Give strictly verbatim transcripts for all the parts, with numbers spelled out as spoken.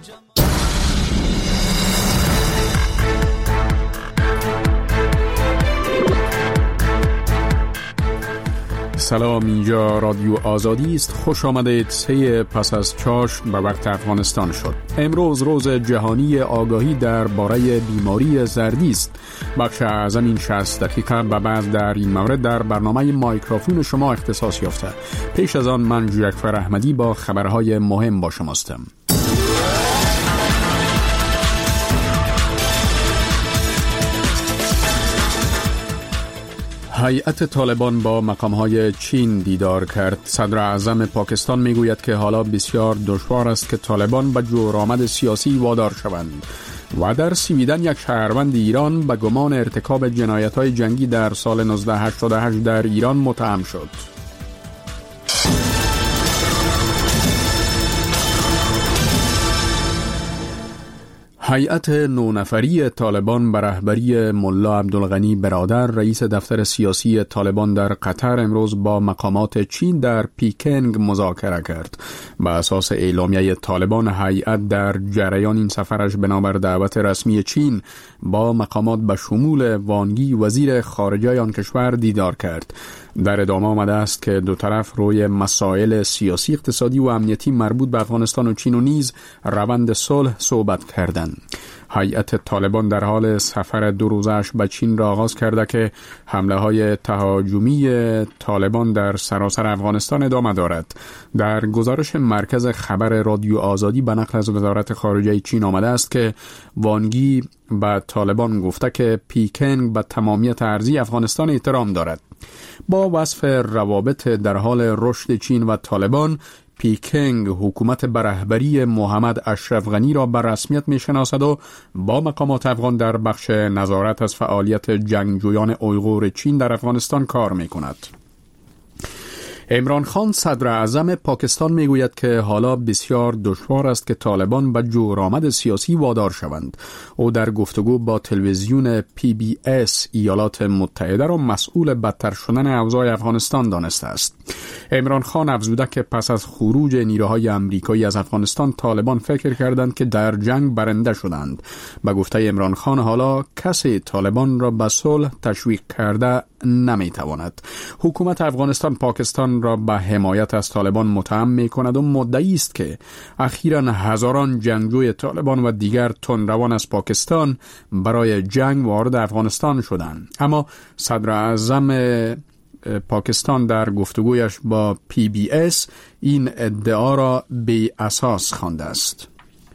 سلام، اینجا رادیو آزادی است. خوش آمدید. سه پس از چاشت به وقت افغانستان شد. امروز روز جهانی آگاهی درباره بیماری زردی است. بخش اعظم این شصت دقیقه به بعد در این مورد در برنامه مایکروفون شما اختصاص یافته. پیش از آن من جویکفر احمدی با خبرهای مهم با شماستم. هیئت طالبان با مقام‌های چین دیدار کرد. صدر اعظم پاکستان میگوید که حالا بسیار دشوار است که طالبان به جورآمد سیاسی وادار شوند و در سویدن یک شهروند ایران به گمان ارتکاب جنایت‌های جنگی در سال نوزده هشتاد و هشت در ایران متهم شد. هیئت نو نفری طالبان به رهبری ملا عبدالغنی برادر رئیس دفتر سیاسی طالبان در قطر امروز با مقامات چین در پیکنگ مذاکره کرد. به اساس اعلامیه طالبان، هیئت در جریان این سفرش بنابر دعوت رسمی چین با مقامات به شمول وانگی وزیر خارجه آن کشور دیدار کرد. در ادامه آمده است که دو طرف روی مسائل سیاسی، اقتصادی و امنیتی مربوط به افغانستان و چین و نیز روند صلح صحبت کردند. هیئت طالبان در حال سفر دو روزش به چین را آغاز کرده که حمله های تهاجمی طالبان در سراسر افغانستان ادامه دارد. در گزارش مرکز خبر رادیو آزادی به نقل از وزارت خارجه چین آمده است که وانگی به طالبان گفته که پیکنگ به تمامیت ارضی افغانستان احترام دارد. با وصف روابط در حال رشد چین و طالبان، پیکنگ حکومت به رهبری محمد اشرف غنی را به رسمیت می‌شناسد و با مقامات افغان در بخش نظارت از فعالیت جنگجویان اویغور چین در افغانستان کار می‌کند. عمران خان صدر اعظم پاکستان میگوید که حالا بسیار دشوار است که طالبان به جورآمد سیاسی وادار شوند. او در گفتگو با تلویزیون پی بی اس ایالات متحده را مسئول بدتر شدن اوضاع افغانستان دانسته است. عمران خان افزوده که پس از خروج نیروهای امریکایی از افغانستان، طالبان فکر کردند که در جنگ برنده شدند. به گفته عمران خان، حالا کسی طالبان را به صلح تشویق کرده نمیتواند. حکومت افغانستان پاکستان را به حمایت از طالبان متهم می کند و مدعی است که اخیراً هزاران جنگجوی طالبان و دیگر تندروان از پاکستان برای جنگ وارد افغانستان شدند. اما صدر اعظم پاکستان در گفتگویش با پی بی اس این ادعا را بی اساس خوانده است.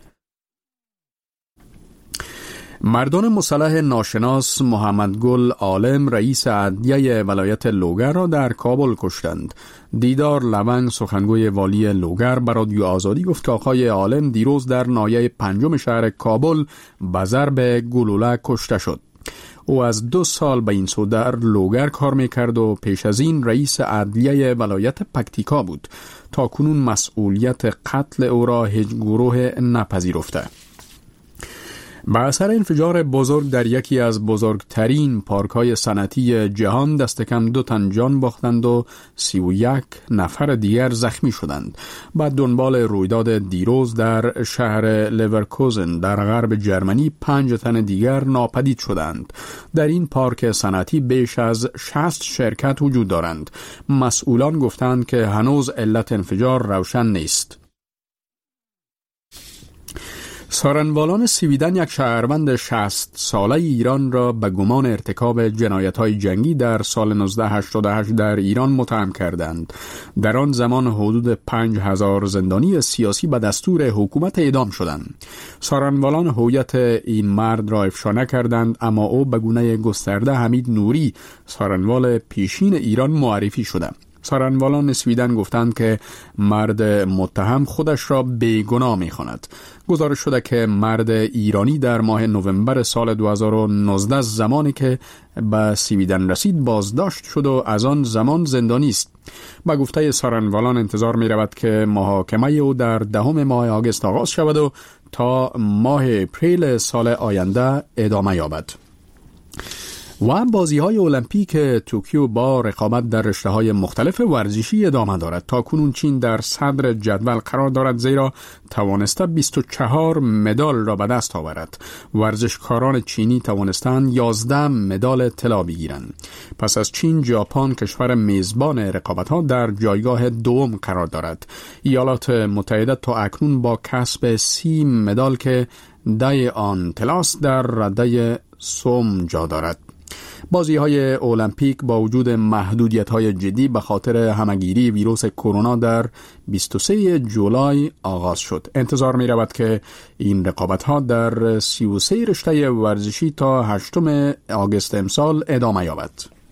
مردان مسلح ناشناس محمد گل عالم رئیس عدلیه ولایت لوگر را در کابل کشتند. دیدار لونگ سخنگوی والی لوگر به رادیو آزادی گفت که آقای عالم دیروز در ناحیه پنجم شهر کابل به ضرب گلوله کشته شد. او از دو سال به این سو در لوگر کار میکرد و پیش از این رئیس عدلیه ولایت پکتیکا بود. تا کنون مسئولیت قتل او را هیچ گروه نپذیرفته. به اثر انفجار بزرگ در یکی از بزرگترین پارک‌های صنعتی جهان دست کم دو تن جان باختند و سی و یک نفر دیگر زخمی شدند. بعد دنبال رویداد دیروز در شهر لیورکوزن در غرب جرمنی پنج تن دیگر ناپدید شدند. در این پارک صنعتی بیش از شصت شرکت وجود دارند. مسئولان گفتند که هنوز علت انفجار روشن نیست. سارنوالان سویدن یک شهروند شصت ساله ایران را به گمان ارتکاب جنایت‌های جنگی در سال نوزده هشتاد و هشت در ایران متهم کردند. در آن زمان حدود پنج هزار زندانی سیاسی به دستور حکومت اعدام شدند. سارنوالان هویت این مرد را افشا نکردند، اما او به گونه گسترده حمید نوری سارنوال پیشین ایران معرفی شده. سارنوالان سویدن گفتند که مرد متهم خودش را بیگناه می‌خواند. گزارش شده که مرد ایرانی در ماه نوامبر سال دو هزار و نوزده زمانی که به سویدن رسید بازداشت شد و از آن زمان زندانی است. با گفته سارنوالان انتظار می رود که محاکمه او در دهم ماه آگوست آغاز شود و تا ماه اپریل سال آینده ادامه یابد. و بازی‌های المپیک توکیو با رقابت در رشته‌های مختلف ورزشی ادامه دارد. تا کنون چین در صدر جدول قرار دارد، زیرا توانسته بیست و چهار مدال را به دست آورد. ورزشکاران چینی توانستند یازده مدال طلا بگیرند. پس از چین، ژاپن کشور میزبان رقابت‌ها در جایگاه دوم قرار دارد. ایالات متحده تا اکنون با کسب سی مدال که ده آن طلاست در رده سوم جا دارد. بازی‌های المپیک با وجود محدودیت‌های جدی به خاطر همه‌گیری ویروس کرونا در بیست و سوم جولای آغاز شد. انتظار می‌رود که این رقابت‌ها در سی و سه رشته ورزشی تا هشتم آگوست امسال ادامه یابد.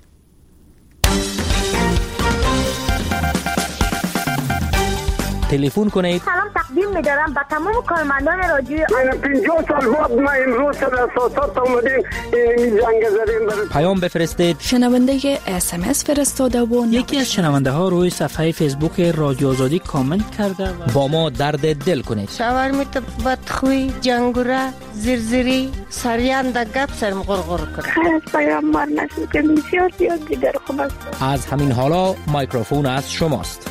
تلفن کنید. سلام تقدیم می‌دارم به تمام کارمندان رادیوی. من پنجاه سال بعد ما امروز در اساسات اومدیم این جنگ زدیم. پیام بفرستید. شنونده اس ام اس فرستاده و یکی از شنونده ها روی صفحه فیسبوک رادیو آزادی کامنت کرده و با ما درد دل کنید. شاورمیت بدخوی، جنگوره، زرزری، سریان در گپ سرم غرغر کنه. خیلی پیام مار نشد که بسیار زیاد دیگر خوب است. از همین حالا میکروفون از شماست.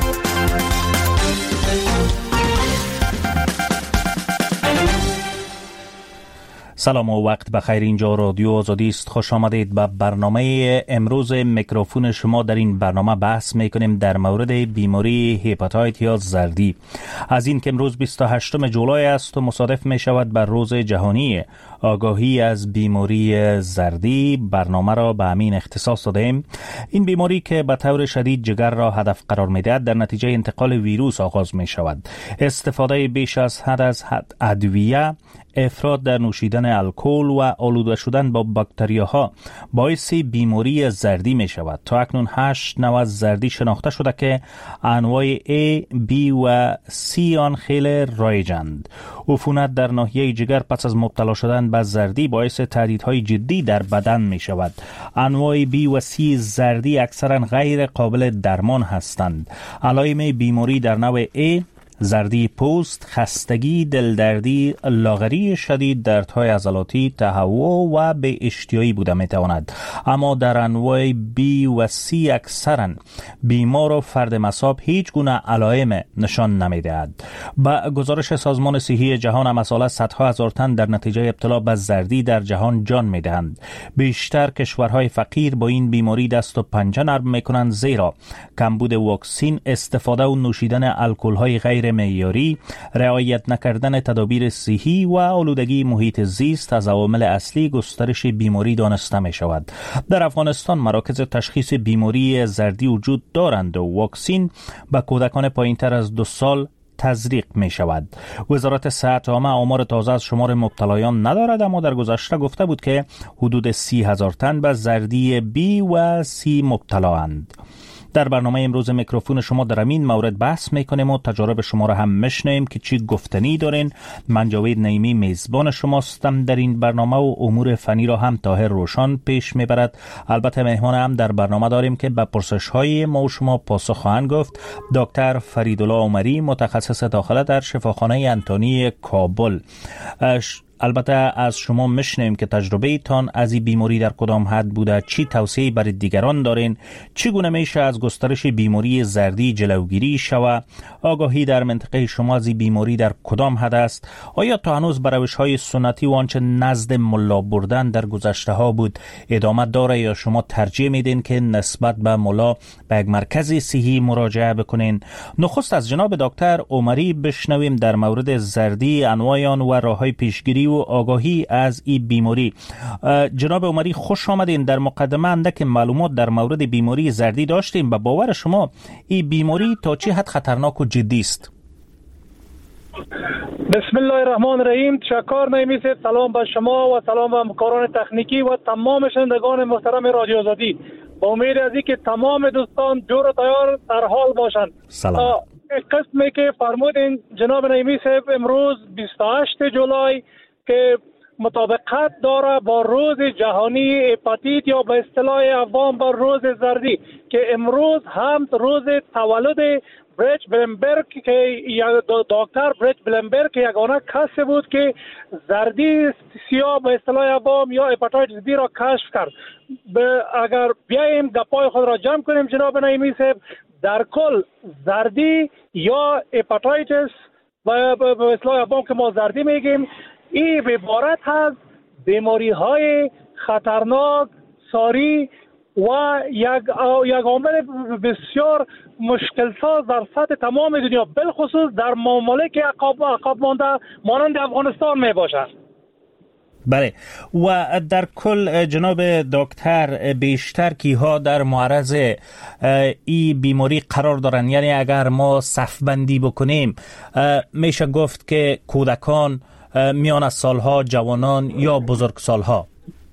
سلام و وقت بخیر. اینجا رادیو آزادی است. خوش آمدید به برنامه امروز. میکروفون شما. در این برنامه بحث میکنیم در مورد بیماری هپاتیت یا زردی. از این که امروز بیست و هشتم جولای است و مصادف می شود بر روز جهانی آگاهی از بیماری زردی، برنامه را به همین اختصاص دادیم. این بیماری که به طور شدید جگر را هدف قرار می‌دهد در نتیجه انتقال ویروس آغاز می شود. استفاده بیش از حد از حد ادویه، افراط در نوشیدن الکل و آلوده شدن با باکتریاها باعث بیماری زردی می شود. تا اکنون هشت نوع زردی شناخته شده که انواع A، B و C آن خیلی رایجند. عفونت در ناحیه جگر پس از مبتلا شدن به زردی باعث تهدیدهای جدی در بدن می شود. انواع B و C زردی اکثرا غیر قابل درمان هستند. علائم بیماری در نوع A: زردی پوست، خستگی، دلدردی، لاغری شدید، دردهای عضلاتی، تهوع و به اشتیایی بوده میتواند. اما در انواع B و C اکثرا بیمار و فرد مصاب هیچ گونه علائم نشان نمیدهد. با گزارش سازمان صحی جهان مساله صدها هزار تن در نتیجه ابتلا به زردی در جهان جان میدهند. بیشتر کشورهای فقیر با این بیماری دست و پنجه نرم میکنند، زیرا کمبود واکسین، استفاده و نوشیدن الکل‌های غیر معیاری، رعایت نکردن تدابیر صحی و آلودگی محیط زیست از عوامل اصلی گسترش بیماری دانسته می شود. در افغانستان مراکز تشخیص بیماری زردی وجود دارند و واکسین به کودکان پایینتر از دو سال تزریق می شود. وزارت صحت عامه آمار تازه از شمار مبتلایان ندارد، اما در گذشته گفته بود که حدود سی هزار تن به زردی B و C مبتلااند. در برنامه امروز میکروفون شما در این مورد بحث میکنیم و تجارب شما را هم میشنویم که چی گفتنی دارین. من جاوید نعیمی میزبان شماستم در این برنامه و امور فنی را هم طاهر روشان پیش میبرد. البته مهمان هم در برنامه داریم که به پرسش های ما و شما پاسخ خواهند گفت. دکتر فریدالله عمری، متخصص داخله در شفاخانه انتونی کابل. البته از شما میشنویم که تجربه تان از این بیماری در کدام حد بوده، چی توصیه برای دیگران دارین، چگونه میشه از گسترش بیماری زردی جلوگیری شود، آگاهی در منطقه شما از این بیماری در کدام حد است، آیا تا هنوز به روش‌های سنتی و آنچه نزد ملا بردن در گذشته ها بود ادامه داره یا شما ترجیح میدین که نسبت به ملا به یک مرکز صحی مراجعه بکنین. نخست از جناب دکتر عمری بشنویم در مورد زردی، انواع آن و راه‌های پیشگیری و آگاهی از این بیماری. جناب عمری خوش آمدین. در مقدمه اندک معلومات در مورد بیماری زردی داشتیم. به باور شما این بیماری تا چه حد خطرناک و جدی است؟ بسم الله الرحمن الرحیم. تشکر نعیمی صاحب. سلام به شما و سلام به همکاران تکنیکی و تمام شنوندگان محترم رادیو آزادی. با امید از اینکه تمام دوستان جور و تیار در حال باشند. سلام. قسمی که فرمودین جناب نعیمی صاحب، امروز بیست و هشتم جولای که مطابقت داره با روز جهانی هپاتیت یا به اصطلاح عوام با روز زردی که امروز هم روز تولد بریچ بلنبرگ که یک دکتر بریچ بلنبرگ که یگانه کسی بود که زردی سیاه به اصطلاح عوام یا هپاتیتس بی را کشف کرد. اگر بیاییم گپای خود را جمع کنیم جناب نعیمی صاحب، در کل زردی یا هپاتیتس به اصطلاح عوام که ما زردی میگیم، این عبارت از بیماری های خطرناک ساری و یک یک عامل بسیار مشکل ساز در سطح تمام دنیا، بالخصوص در ممالک عقب عقب مانده مانند افغانستان می باشد. بله، و در کل جناب دکتر بیشتر کیها در معرض این بیماری قرار دارند؟ یعنی اگر ما صف بندی بکنیم میشه گفت که کودکان، میان سالها، جوانان یا بزرگسالها.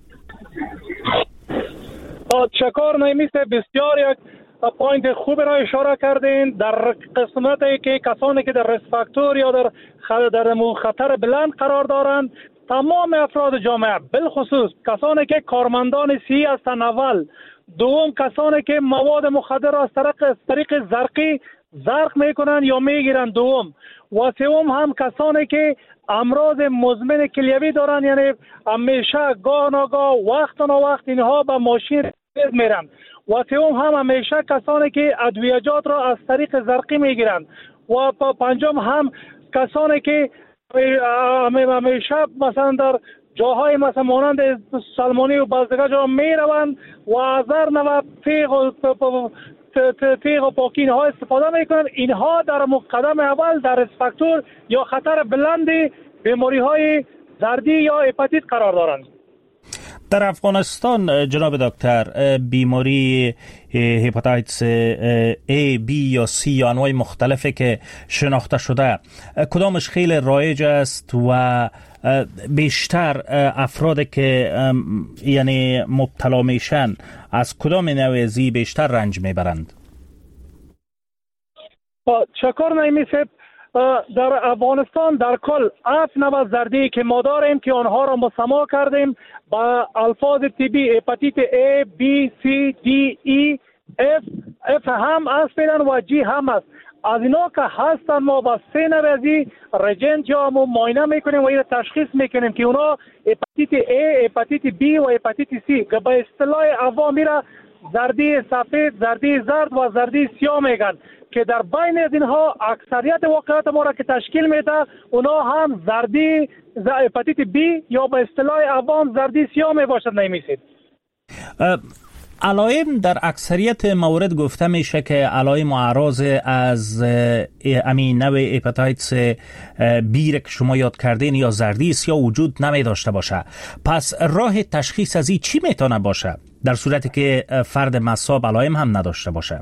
تشکر نعیمی صاحب، بسیار یک پوینت خوب را اشاره کردین. در قسمتی که کسانی که در ریسک فاکتور یا در در خطر بلند قرار دارند، تمام افراد جامعه، بالخصوص کسانی که کارمندان صحی هستند اول، دوم کسانی که مواد مخدر را از طریق طریق زرقی زرق میکنند یا میگیرند دوم، و سوم هم کسانی که امراض مزمن کلیوی دارند، یعنی همیشه گاه ناگاه وقت نا وقت اینها به ماشین میرن، و سوم هم همیشه کسانی که ادویجات را از طریق زرقی میگیرند، و پنجم هم کسانی که همیشه مثلا در جاهای مثلا مانند سلمانی و بازدگاه جا میروند و از هر نوع تیغ و تیغ و پاکی اینها استفاده میکنند. اینها در مقدم اول در ریسک فاکتور یا خطر بلند بیماری های زردی یا هپاتیت قرار دارند. در افغانستان جناب دکتر بیماری هپاتیتس A، B یا C یا انواع مختلفی که شناخته شده، کدامش خیلی رایج است و بیشتر افرادی که یعنی مبتلا میشن از کدام نوع زی بیشتر رنج میبرند؟ شکر نعیمی صاحب، در افغانستان در کل هفت نوع زردی که ما داریم که آنها را مسما کردیم با الفاظ طبی: هپاتیت A، B، C، D، E، F. F هم است و G هم است. از اینا که هستن ما با سه نوع رجنت یا ما معاینه میکنیم و این تشخیص میکنیم که اونا هپاتیت A، هپاتیت B و هپاتیت C که به اصطلاح عوامی را زردی سفید، زردی زرد و زردی سیاه میگن، که در بین از اینها اکثریت واقعات ما را که تشکیل میده اونا هم زردی هپاتیت B یا به اصطلاح عوام زردی سیاه می باشد. نمیسید علائم در اکثریت موارد گفته میشه که علائم و اعراض از امین نوع هپاتیتس بی که شما یاد کردین یا زردی سیاه وجود نمی داشته باشه. پس راه تشخیص از این چی میتونه باشه در صورتی که فرد مصاب علائم هم نداشته باشه؟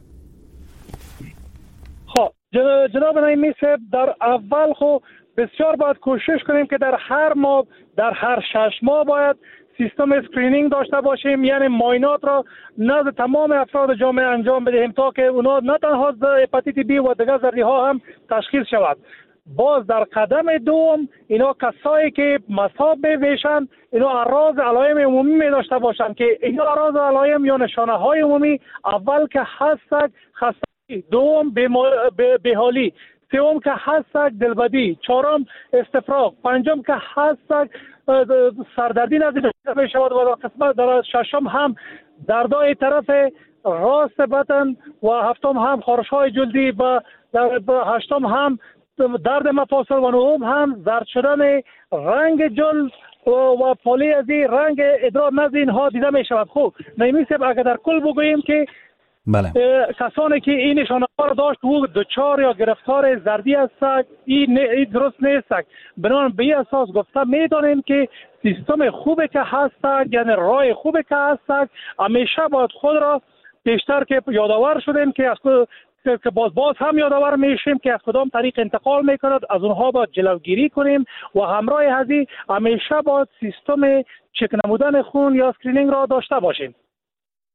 خب جناب نعیمی صاحب، در اول خو بسیار باید کوشش کنیم که در هر ماه در هر شش ماه باید سیستم اسکرینینگ داشته باشیم، یعنی معاینات را نزد تمام افراد جامعه انجام بدهیم تا که اونا نه تنها هپاتیت بی و دیگر زردی ها هم تشخیص شود. باز در قدم دوم اینا کسایی که مصاب میشن اینا اعراض علائم عمومی می داشته باشند که اینا اعراض علائم یا نشانه های عمومی اول که هست خستگی، دوم بیحالی، سوم که هست دلبدی، چهارم استفراغ، پنجم که هست سردردی نزدیک می شود و در قسمت در ششم هم دردای طرف راست بدن و هفتم هم خارش های جلدی و در هشتم هم درد مفاصل و نهم هم زرد شدن رنگ جلد و, و پالی از رنگ ادرار نزد اینها دیده می شود. خوب نعیمی صاحب، اگر در کل بگوییم که بله. کسانی که این نشانه ها را داشت و دچار یا گرفتار زردی هستند، این درست نیست. بنابراین به این اساس گفته میدانیم که سیستم خوبی که هستند، یعنی راه خوبی که هستند، همیشه باید خود را بیشتر که یادآور شدیم که از که باز باز هم یادآور میشیم که از کدام طریق انتقال میکند، از اونها باید جلوگیری کنیم و همراه هزی همیشه باید سیستم چک نمودن خون یا اسکرینینگ را داشته باشیم.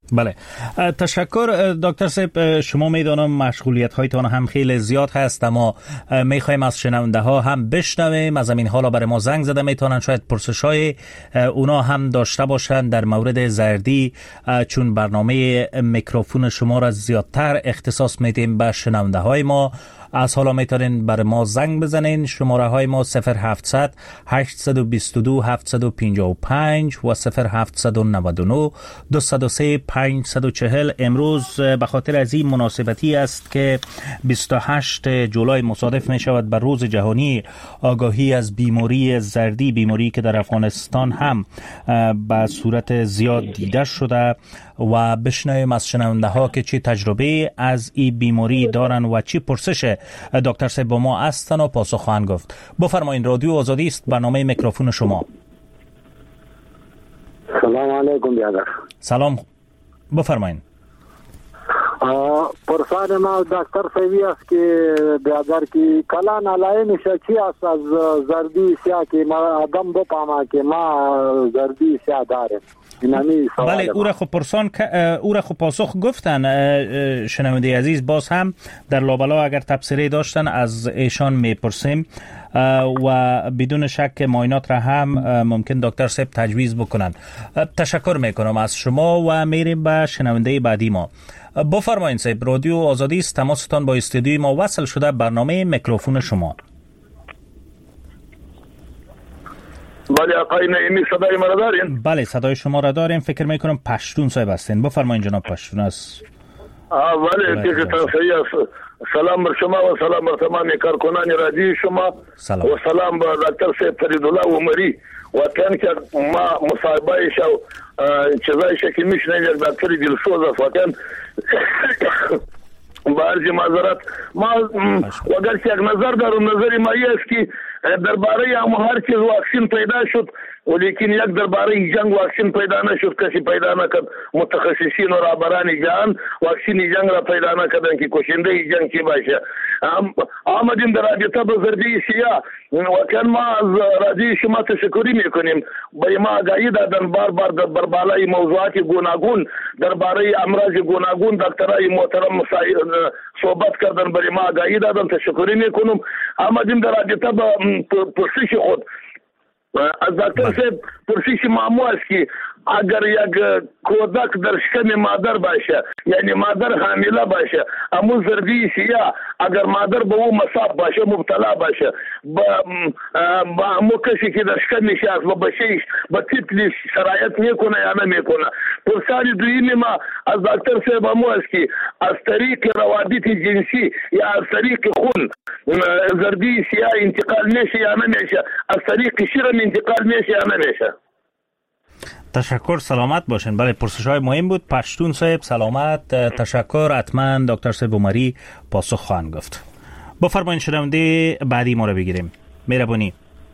بله، تشکر دکتر صاحب. شما میدانم مشغولیت هایتان هم خیلی زیاد هست، اما میخوایم از شنونده ها هم بشنویم. از همین حالا برای ما زنگ زده میتونن شاید پرسش های اونا هم داشته باشن در مورد زردی، چون برنامه میکروفون شما را زیادتر اختصاص میدیم به شنونده های ما. از حالا میتونین برای ما زنگ بزنین. شماره های ما صفر هفتصد هشتصد و بیست و دو هفتصد و پنجاه و پنج و صفر هفتصد و نود و نه دویست و سه پانصد و چهل. امروز به خاطر از این مناسبتی است که بیست و هشتم جولای مصادف می شود بر روز جهانی آگاهی از بیماری زردی، بیماری که در افغانستان هم به صورت زیاد دیده شده، و بشنویم از شنونده ها که چی تجربه از این بیماری دارن و چی پرسش دکتر صاحب با ما هستن و پاسخ خواهند گفت. بفرمایین، رادیو آزادی است، برنامه میکروفون شما. سلام علیکم بیادر. سلام، بفرمایین. پرسان ما دکتر صاحبی است که بیادر که کلا نلاین شکی است از زردی سیاه که ما آدم بپاما که ما زردی سیاه داریم. بله، او را خب پرسان او را خب پاسخ گفتن. شنونده عزیز باز هم در لابلا اگر تبصره داشتن از ایشان میپرسیم و بدون شک معاینات را هم ممکن دکتر صاحب تجویز بکنن. تشکر میکنم از شما و میریم به شنونده بعدی ما. بفرمایید صاحب، رادیو آزادی است، تماستان با استودیوی ما وصل شده، برنامه میکروفون شما. بله آقای نعیمی، صدای ما را دارین؟ بله صدای شما را داریم. فکر میکنم پشتون صاحب هستین. بفرمایید جناب پشتون. از بله تیزی تنسایی است. سلام بر شما و سلام بر تمام کارکنان رادیو شما سلام. و سلام بر دکتر صاحب فریدالله عمری و تن که ما مصاحبه شو چیزای شکل میشنه یک دکتر دلسوز است و تن با عرض معذرت ما اگر که یک نظر دارم، نظری ما است که درباره هم هر چیز واکسین پیدا شد، ولیکن یک درباره جنگ واکسین پیدا نشد، کسی پیدا نکرد. متخصصین و رهبران جهان واکسین جنگ را پیدا نکردن که کشنده جنگ چی باشه. آمدیم در رابطه با زردی سیاه و کن ما از رادیو شما تشکری میکنیم. به ما آگاهی دادن بار بار در بربالای موضوعات گوناگون درباره امراض گوناگون دکترای محترم صحبت کردن، برای ما آگاهی دادن، تشکری میکنم. آمدیم در رابطه با پرسش خود از دکتر صاحب پرسش معمو است که اگر یک کودک در شکم مادر باشه، یعنی مادر حامله باشه، امو زردی سیاه اگر مادر به او مصاب باشه، مبتلا باشه، با امو کسی که در شکمش است و بچه‌اش با طفل سرایت میکنه یا نمیکنه. پرسان دویمی ما از دکتر صاحب امو است که از طریق روابط جنسی یا از طریق خون زردی سیاه انتقال میشه یا نمیشه، از طریق شرم انتقال میشه یا نمیشه. تشکر، سلامت باشین. بله پرسش های مهم بود. پشتون صاحب سلامت. تشکر، حتما دکتر صاحب عمری پاسخ خواهند گفت. بفرمایید شنونده بعدی ما رو بگیریم. مهربانی.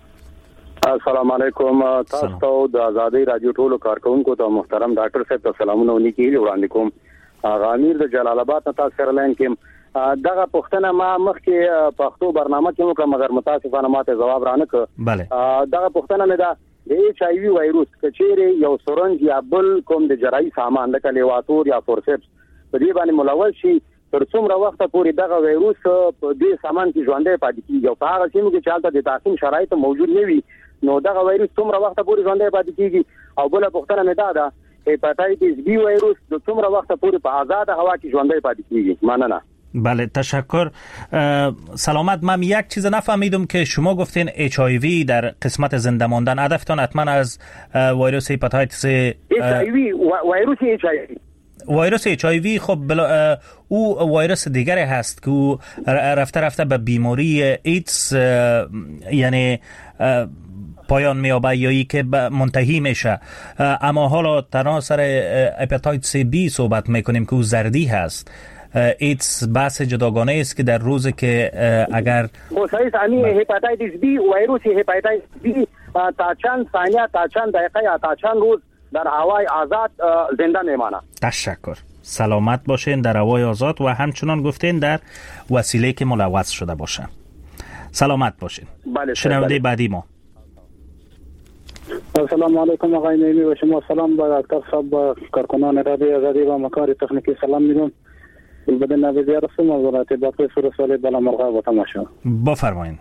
السلام علیکم. تاسو د آزادۍ رادیو ټولو کارکونکو ته محترم ډاکټر صاحب ته سلامونه ونیکي وړاندې کوم. غامیر د جلال آباد ته تاسو سره لاین کې دغه پښتنه ما مخکې پښتو برنامه کې وکړه، مګر متاسفانه ماته جواب رانه کړ. بله دغه پښتنه مې دا د ایچ آی وی وایروس کچېره یو سورنج یا بل کوم د جراحي سامان لکه لیواتور یا فورسپس په دې باندې ملوث شي، تر څومره وخت پورې دغه وایروس په دې سامان کې ژوندۍ پاتې کیږي او په هغه سیمه کې چې حالت د تعقیم شرایط موجود نه وي، نو دغه وایروس څومره وخت پورې ژوندۍ پاتې کیږي. او بل پښتنه مې دا ده هپاتایتس بی وایروس د څومره وخت پورې په آزاد هوا کې ژوندۍ پاتې کیږي. مننه. بله تشکر. سلامت. من یک چیز نفهمیدم که شما گفتین اچ آی وی در قسمت زنده ماندن، هدفتان حتما از ویروس هپاتایتس اچ آی وی ویروس اچ آی وی ویروس اچ آی وی خب بلا او ویروس دیگری هست که او رفته رفته به بیماری ایدز یعنی پایان میابه یا ای که منتهی میشه. اما حالا تناسر هپاتایتس بی صحبت میکنیم که او زردی هست. ایدز بحث جداگانه است که در روزی که اگر خصوصی امی هپاتایتس بی ویروس هپاتایتس بی تا چند ثانیه تا چند دقیقه یا تا چند روز در هوای آزاد زنده میمانه. تشکر، سلامت باشین در هوای آزاد و همچنان گفتین در وسیله که ملوث شده باشه. سلامت باشین. بله. شنونده بعدی ما. السلام علیکم آقای نعیمی و شما سلام با دکتر صاحب و کارکنان رادیو آزادی و مکار تکنیکی سلام میگم. بدن نویزیار هستم از ولایت باقی سورسالی بلامرغاب و تماشا. بفرمایید.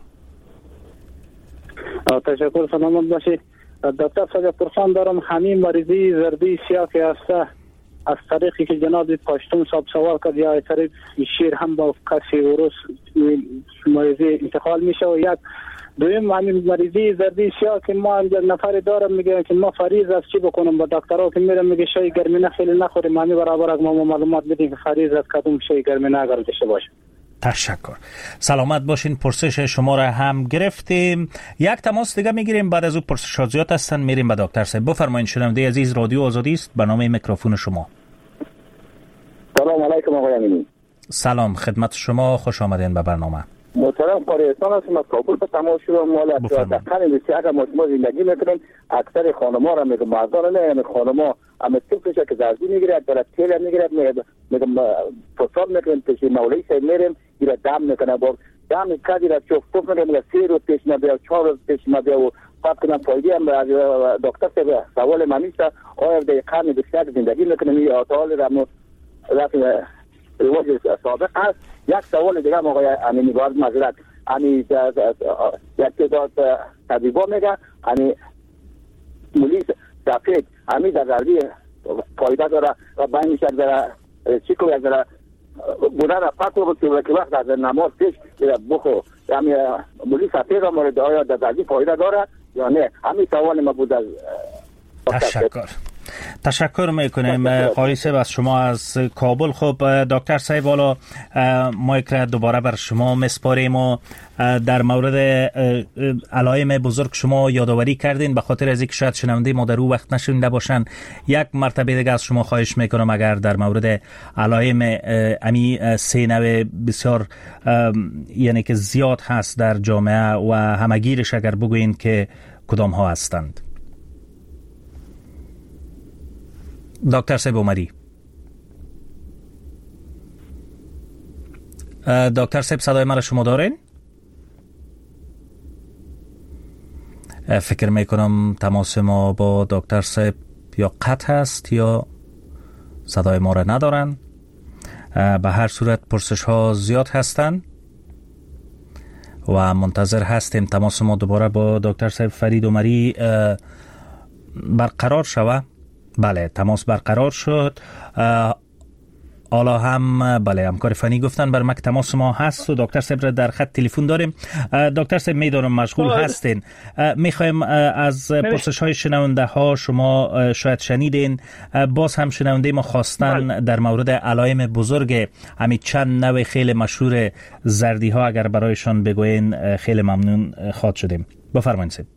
تشکر، سلامت باشید. دکتر صاحب پرسان دارم، همین مریضی زردی سیاه که هسته از طریقی که جناب پاشتون صاحب سوال کرد یا از طریق شیر هم با کسی ورس مریضی انتقال میشه و یک دویم همین مریضی زردی سیاه که ما نفر دارم میگه که ما فریض از چی بکنم با دکترها که میرم میگه شای گرمی نه خیلی نخوریم، همین برابر از ما معلومات بدیم که فریض از کدوم شای گرمی نه اگر داشته باشه. تشکر، سلامت باشین. پرسش شما را هم گرفتیم، یک تماس دیگه میگیریم، بعد از اون پرسش زیاد هستن میریم به دکتر صاحب. بفرمایید. شنونده عزیز، رادیو آزادی است، برنامه میکروفون شما. سلام علیکم آقای امینی. سلام خدمت شما، خوش آمدین به برنامه. محترم قاریستان هستم، از کابل به تماس شدم. مال از دقیقا بسیار ما شما زندگی میکنیم، اکثر خانم‌ها را میگم مردان نه، یعنی خانم‌ها همه طفلش که زردی میگیرد برای تیل میگیرد میگم فساد میکنیم پیش مولوی صاحب میریم ایرا دم میکنه با دم کدی را چوف پوف میکنه سه روز پیش نبیا چهار روز پیش نبیا و بعد کنم فایده هم دکتر صاحب سوال منیسته آیا در قرن بسیار زندگی میکنیم یا حال را رفت رواج سابق است. یک سوال دیگه آقای امینی باز معذرت امی یک تعداد طبیبا میگه امی مولی سفید امی در زردی فایده داره و بینش در چی کنه در بوده را پاک رو که وقت از نماز پیش بخو امی مولی سفید را مورد آیا در زردی فایده داره یا نه؟ امی سوال ما بود از تشکر. تشکر میکنیم قاری صاحب از شما از کابل. خب دکتر صاحب، والا ما یک دوباره بر شما مسپاریم و در مورد علائم بزرگ شما یادآوری کردین، به خاطر از اینکه شاید شنونده ما در او وقت نشنیده باشن یک مرتبه دیگه از شما خواهش میکنم اگر در مورد علائم امی سه نوع بسیار یعنی که زیاد هست در جامعه و همگیرش اگر بگوین که کدام ها هستند. دکتر صاحب عمری. دکتر صاحب صدای مرا شما دارین؟ فکر میکنم تماس ما با دکتر صاحب یا قطع هست یا صدای ما را ندارن. به هر صورت پرسش ها زیاد هستن و منتظر هستیم تماس ما دوباره با دکتر صاحب فرید عمری برقرار شود. بله، تماس برقرار شد. حالا هم بله همکار فنی گفتن بر مک تماس ما هست و دکتر صاحب را در خط تلفن داریم. دکتر صاحب میدونم مشغول هستین، میخوایم از پرسش های شنونده ها شما شاید شنیدین، باز هم شنونده ما خواستن در مورد علائم بزرگ همین چند نوع خیلی مشهور زردی ها اگر برایشان بگوین خیلی ممنون خواهد شدیم. بفرمایید صاحب.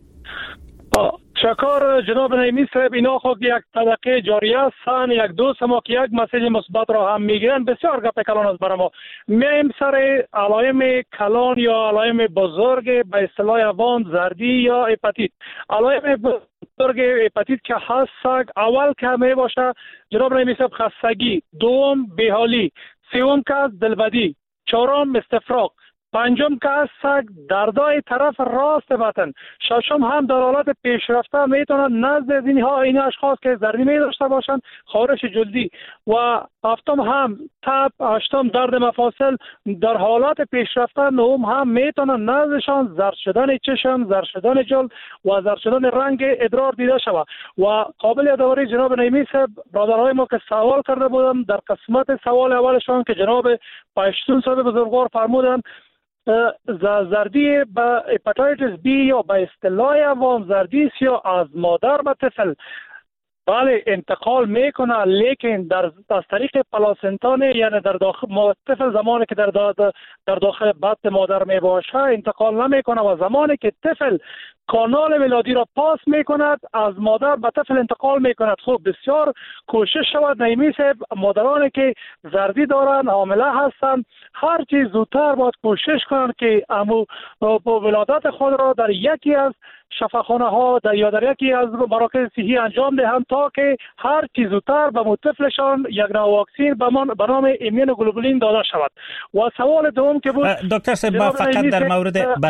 شکر جناب نعیمی صاحب، اینا خود یک طبقه جاریه هستن، یک دوست ما که یک مسیج مثبت را هم میگیرن. بسیار گپ کلان است برای ما. میایم سر علائم کلان یا علائم بزرگ به اصطلاح عوام زردی یا هپاتیت. علائم بزرگ هپاتیت که هست اول که می باشه جناب نعیمی صاحب خستگی، دوم بیحالی، سوم که دلبدی، چهارم استفراغ، پنجم که از سگ دردای طرف راست بدن، ششم هم در حالت پیشرفته میتونن نزد اینها این اشخاص که زردی می داشته باشند خارش جلدی و هفتم هم تب، هشتم درد مفاصل در حالت پیشرفته، نهم هم میتونن نزدشان زرد شدن چشم، زرد شدن جلد و زرد شدن رنگ ادرار دیده شود. و قابل یادآوری جناب نعیمی صاحب برادرای ما که سوال کرده بودم در قسمت سوال اولشان که جناب پشتون صاحب بزرگوار فرمودن زردی با هپاتیتس بی یا با اصطلاح عوام زردی یا از مادر به طفل بله انتقال میکنه، لیکن در از طریق پلاسنتا یعنی در داخل طفل زمانی که در در داخل بطن مادر می باشه انتقال نمیکنه و زمانی که طفل کانال ولادی را پاس میکند از مادر به طفل انتقال میکند. خب بسیار کوشش شود نعیمی صاحب مادرانی که زردی دارن حامله هستند هر چیز زودتر باید کوشش کنند که امو ولادت خود را در یکی از شفاخانه ها در یا در یکی از مراکز صحی انجام دهند تا که هر چیز زودتر به طفلشان یک نوع واکسین به نام ایمونوگلوبولین داده شود. و سوال دوم که بود دکتر صاحب فقط در مورد بله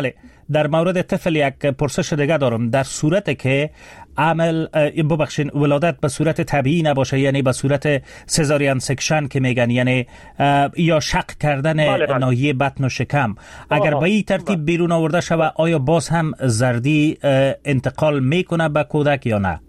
در مورد طفل یک پرسش دیگه دارم. در صورتی که عمل ببخشین ولادت به صورت طبیعی نباشه، یعنی به صورت سزارین سکشن که میگن، یعنی یا شق کردن بله بله. ناحیه بطن و شکم، اگر به این ترتیب بیرون آورده شود آیا باز هم زردی انتقال میکنه به کودک یا نه؟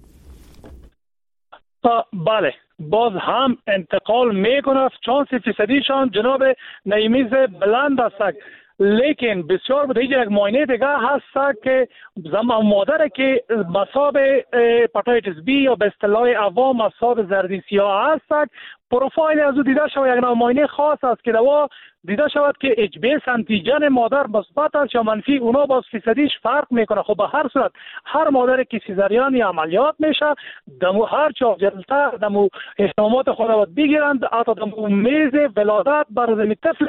بله باز هم انتقال میکنه. چانس فیصدیشان جناب نیمیز بلند است، لیکن بسیار بوده یک معاینه دیگه هست که زمان مادر که مصاب هپاتیتس بی یا به اصطلاح عوام مصاب زردی سیاه هست، پروفایل از او دیده شود، یک نوع معاینه خاص است که دوا دیده شود که اچ بی اس انتیجن مادر مثبت است یا منفی، اونا باز فیصدیش فرق میکنه. خب به هر صورت هر مادر که سیزارین یا عملیات میشه دمو هر چه جلتر دمو احتمامات خود باید بگیرند، حتی دمو میز ولادت بر زمین طفل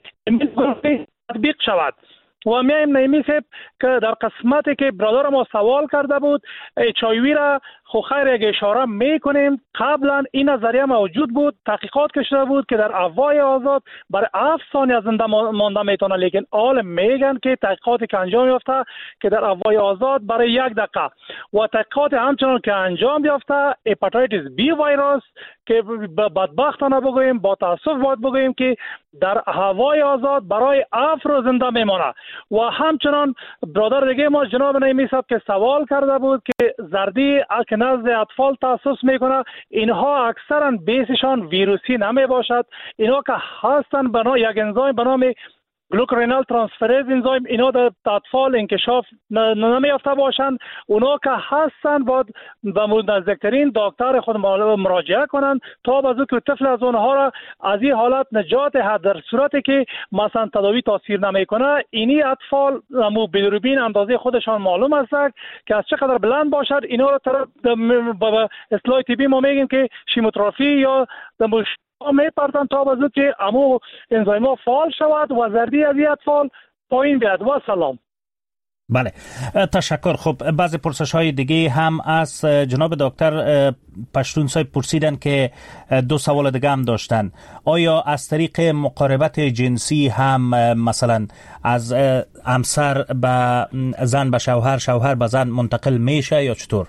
تطبیق شود. و میایم نیمیسه که در قسمتی که برادر ما سوال کرده بود اچ آی وی را خو خیر یک اشاره میکنیم. قبلا این نظریه موجود بود، تحقیقات که شده بود که در هوای آزاد برای هفت ثانیه زنده مانده میتونه، لیکن حال میگن که تحقیقاتی که انجام یافته که در هوای آزاد برای یک دقیقه و تحقیقات همچنان که انجام یافته هپاتیتس بی ویروس که بدبختانه بگوییم با تاسف باید بگوییم که در هوای آزاد برای هفت روز زنده میمونه. و همچنان برادر دیگه ما جناب نعیمی صاحب که سوال کرده بود که زردی که نزد اطفال تاسس میکنه، اینها اکثرا بیسشان ویروسی نمی باشد، اینها که هستن بنا یک انزایم به نام گلوکورینال ترانسفرز انزایم، اینا در اطفال انکشاف نمیافته باشند. اونا که هستن باید به نزدیکترین دکتر خود مراجعه کنند تا از که طفل از اونها را از این حالت نجات هست. در صورتی که مثلا تداوی تاثیر نمیکنه، اینی اطفال مو بیدروبین اندازه خودشان معلوم است که از چقدر بلند باشد، اینا را طرف به اصطلاح طبی ما میگیم که شیموترافی یا میپردن تا بازو که امو انزایما فعال شود و زردی از این اطفال پایین بیاد. و سلام. بله تشکر. خب بعضی پرسش های دیگه هم از جناب دکتر پشتون صاحب پرسیدن که دو سوال دیگه هم داشتن. آیا از طریق مقاربت جنسی هم مثلا از همسر به زن به شوهر، شوهر به زن منتقل میشه یا چطور؟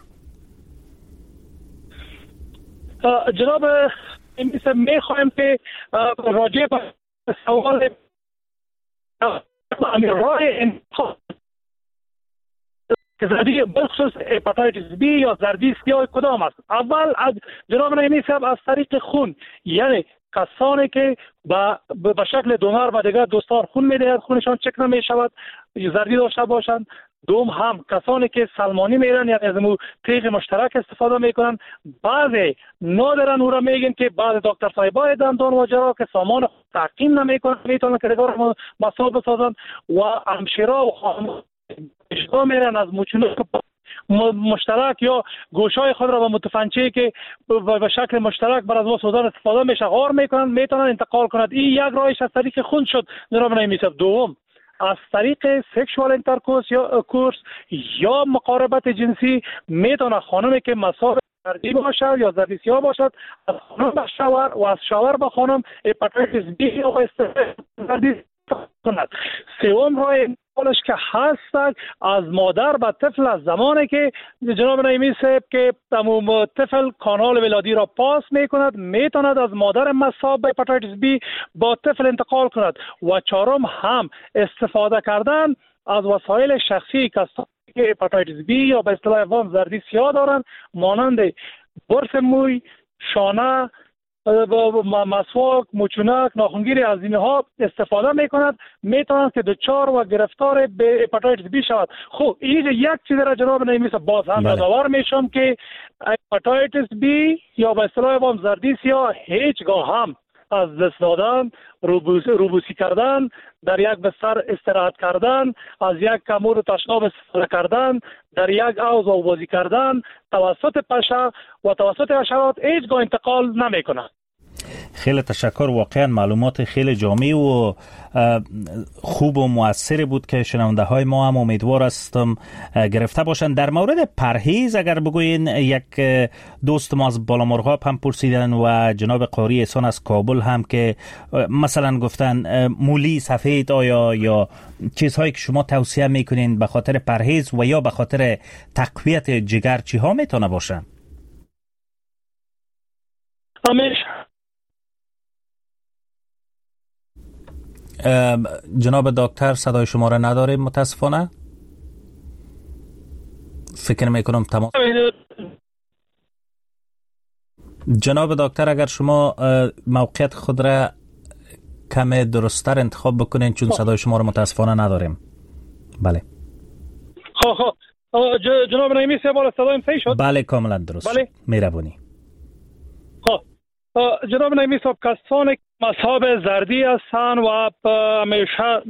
جناب می خواهیم که راجع به سوال راه انتخاب که زردی بخصوص هپاتیتس بی یا زردی سیاه کدام است؟ اول از جناب نعیمی صاحب از طریق خون، یعنی کسانی که با به شکل دونر و دیگر دوستان خون میدهند، خونشان چک نمی شود زردی داشته باشند. دوم هم کسانی که سلمانی میرن یعنی از مو تیغ مشترک استفاده میکنن، بعضی نادرن او را میگن که بعض دکتر صاحبای دندان و جراح که سامان تعقیم نمیکنن میتونن که دیگر مصاب بسازن و همشیرا و خانم میرن از موچونک مشترک یا گوشای خود را با متفنچه که به شکل مشترک بر از واسودان استفاده میشه غار میکنن، میتونن انتقال کنند. این یک راهش از طریق خون شد جناب نعیمی صاحب. دوم از طریق سکشوال انترکورس یا کورس یا مقاربت جنسی میتونه خانمی که مصاب زردی باشد یا زردی سیاه باشد از خانم به شوهر و از شوهر به خانم هپاتیتس بی یا زردی کند. سوم راه انتقالش که هست از مادر به طفل، از زمانی که جناب نعیمی صاحب که تمام طفل کانال ولادی را پاس میکند میتواند از مادر مصاب به هپاتیتس بی با طفل انتقال کند. و چهارم هم استفاده کردن از وسایل شخصی کسانی که هپاتیتس بی یا به اصطلاح عوام زردی سیاه دارند، مانند برس موی، شانه، مسواک، موچونک، ناخنگیر از اینها استفاده میکند، میتواند که دچار و گرفتار به هپاتیتس بی شود. خب این یک چیز را جناب نعیمی صاحب باز هم یادآور میشم که هپاتیتس بی یا به اصطلاح عوام زردی سیاه هیچگاه هم از دست دادن، روبوسی, روبوسی کردن، در یک بستر استراحت کردن، از یک کمور تشناب استفاده کردن، در یک حوض آبازی کردن توسط پشه و توسط حشرات هیچگاه انتقال نمی کنند. خیلی تشکر، واقعا معلومات خیلی جامع و خوب و مؤثر بود که شنونده های ما هم امیدوار استم گرفته باشند. در مورد پرهیز اگر بگوین، یک دوست ما از بالامرغاب هم پرسیدن و جناب قاری احسان از کابل هم که مثلا گفتن مولی سفید آیا یا چیزهایی که شما توصیه میکنین به خاطر پرهیز و یا به خاطر تقویت جگر چی ها میتونه باشن؟ همیشه جناب دکتر صدای شما را نداریم متاسفانه. فکر میکنم تمام. جناب دکتر اگر شما موقعیت خود را کم درست‌تر انتخاب بکنین چون صدای شما را متاسفانه نداریم. بله. خب خب جناب نعیمی صاحب صدایم صحیح شد؟ بله کاملا درست. بله. مهربانی. خب جناب نعیمی صاحب کسانی مذهب زردی هستند و همیشه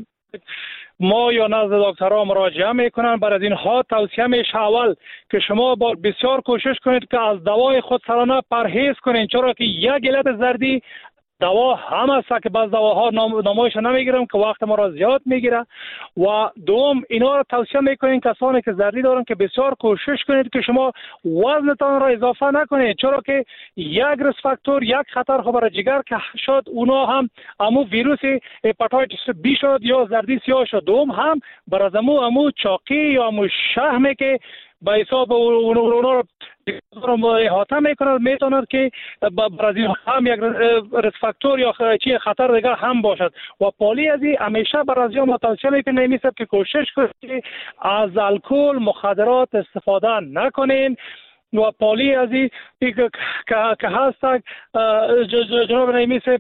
ما یا نزد دکترها مراجعه میکنن، برای اینها توصیه میشه اول که شما با بسیار کوشش کنید که از دوای خود سرانه پرهیز کنید، چرا که یک علت زردی دوا هم است که بعض دواها نمایش نمیگیرم که وقت ما را زیاد میگیره. و دوم اینا را توصیه میکنین کسانی که زردی دارن که بسیار کوشش کنید که شما وزنتان را اضافه نکنید، چرا که یک ریسک فاکتور، یک خطر خبر جگر که شد اونا هم امو ویروس هپاتیتس بی شد یا زردی سیاه شد. دوم هم بر از امو امو چاقی یا امو شحمه که به حساب اونا رو احاطه میکند میتواند که برای هم یک ریسک فاکتور یا چی خطر دیگر هم باشد. و پالی از این همیشه برای ما توصیه میکنیم میسد که کوشش کنید که از الکل مخدرات استفاده نکنین. و پالی از این که هست جناب نعیمی صاحب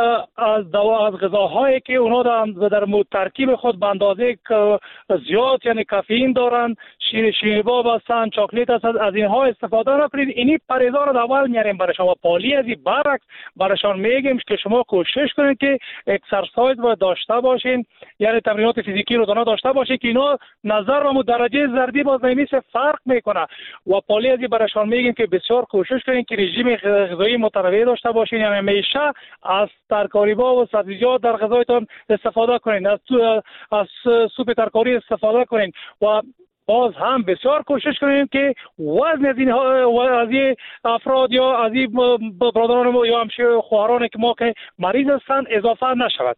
از دوا از غذاهایی که اونا در ترکیب خود به اندازه زیاد یعنی کافئین دارن، شیر شیرباب هستن، چاکلیت هستن، از اینها استفاده نکنید. اینی پرهیزا رو اول میاریم برای شما. پالی از این برعکس برایشان میگیم که شما کوشش کنید که اکسرسایز رو داشته باشین، یعنی تمرینات فیزیکی روزانه داشته باشین که اینا نظر و درجه زردی باز نعیمی صاحب فرق میکنه. و پالی از این برایشان میگیم که بسیار کوشش کنید که رژیم غذایی متنوع داشته باشین، یعنی همیشه از ترکاری با و سبزیجات در غذایتان استفاده کنین، از از سوپ ترکاری استفاده کنین. و باز هم بسیار کوشش کنیم که وزن از این از این افراد یا از این برادران ما یا همشه خواهران که ما که مریض هستند اضافه نشود.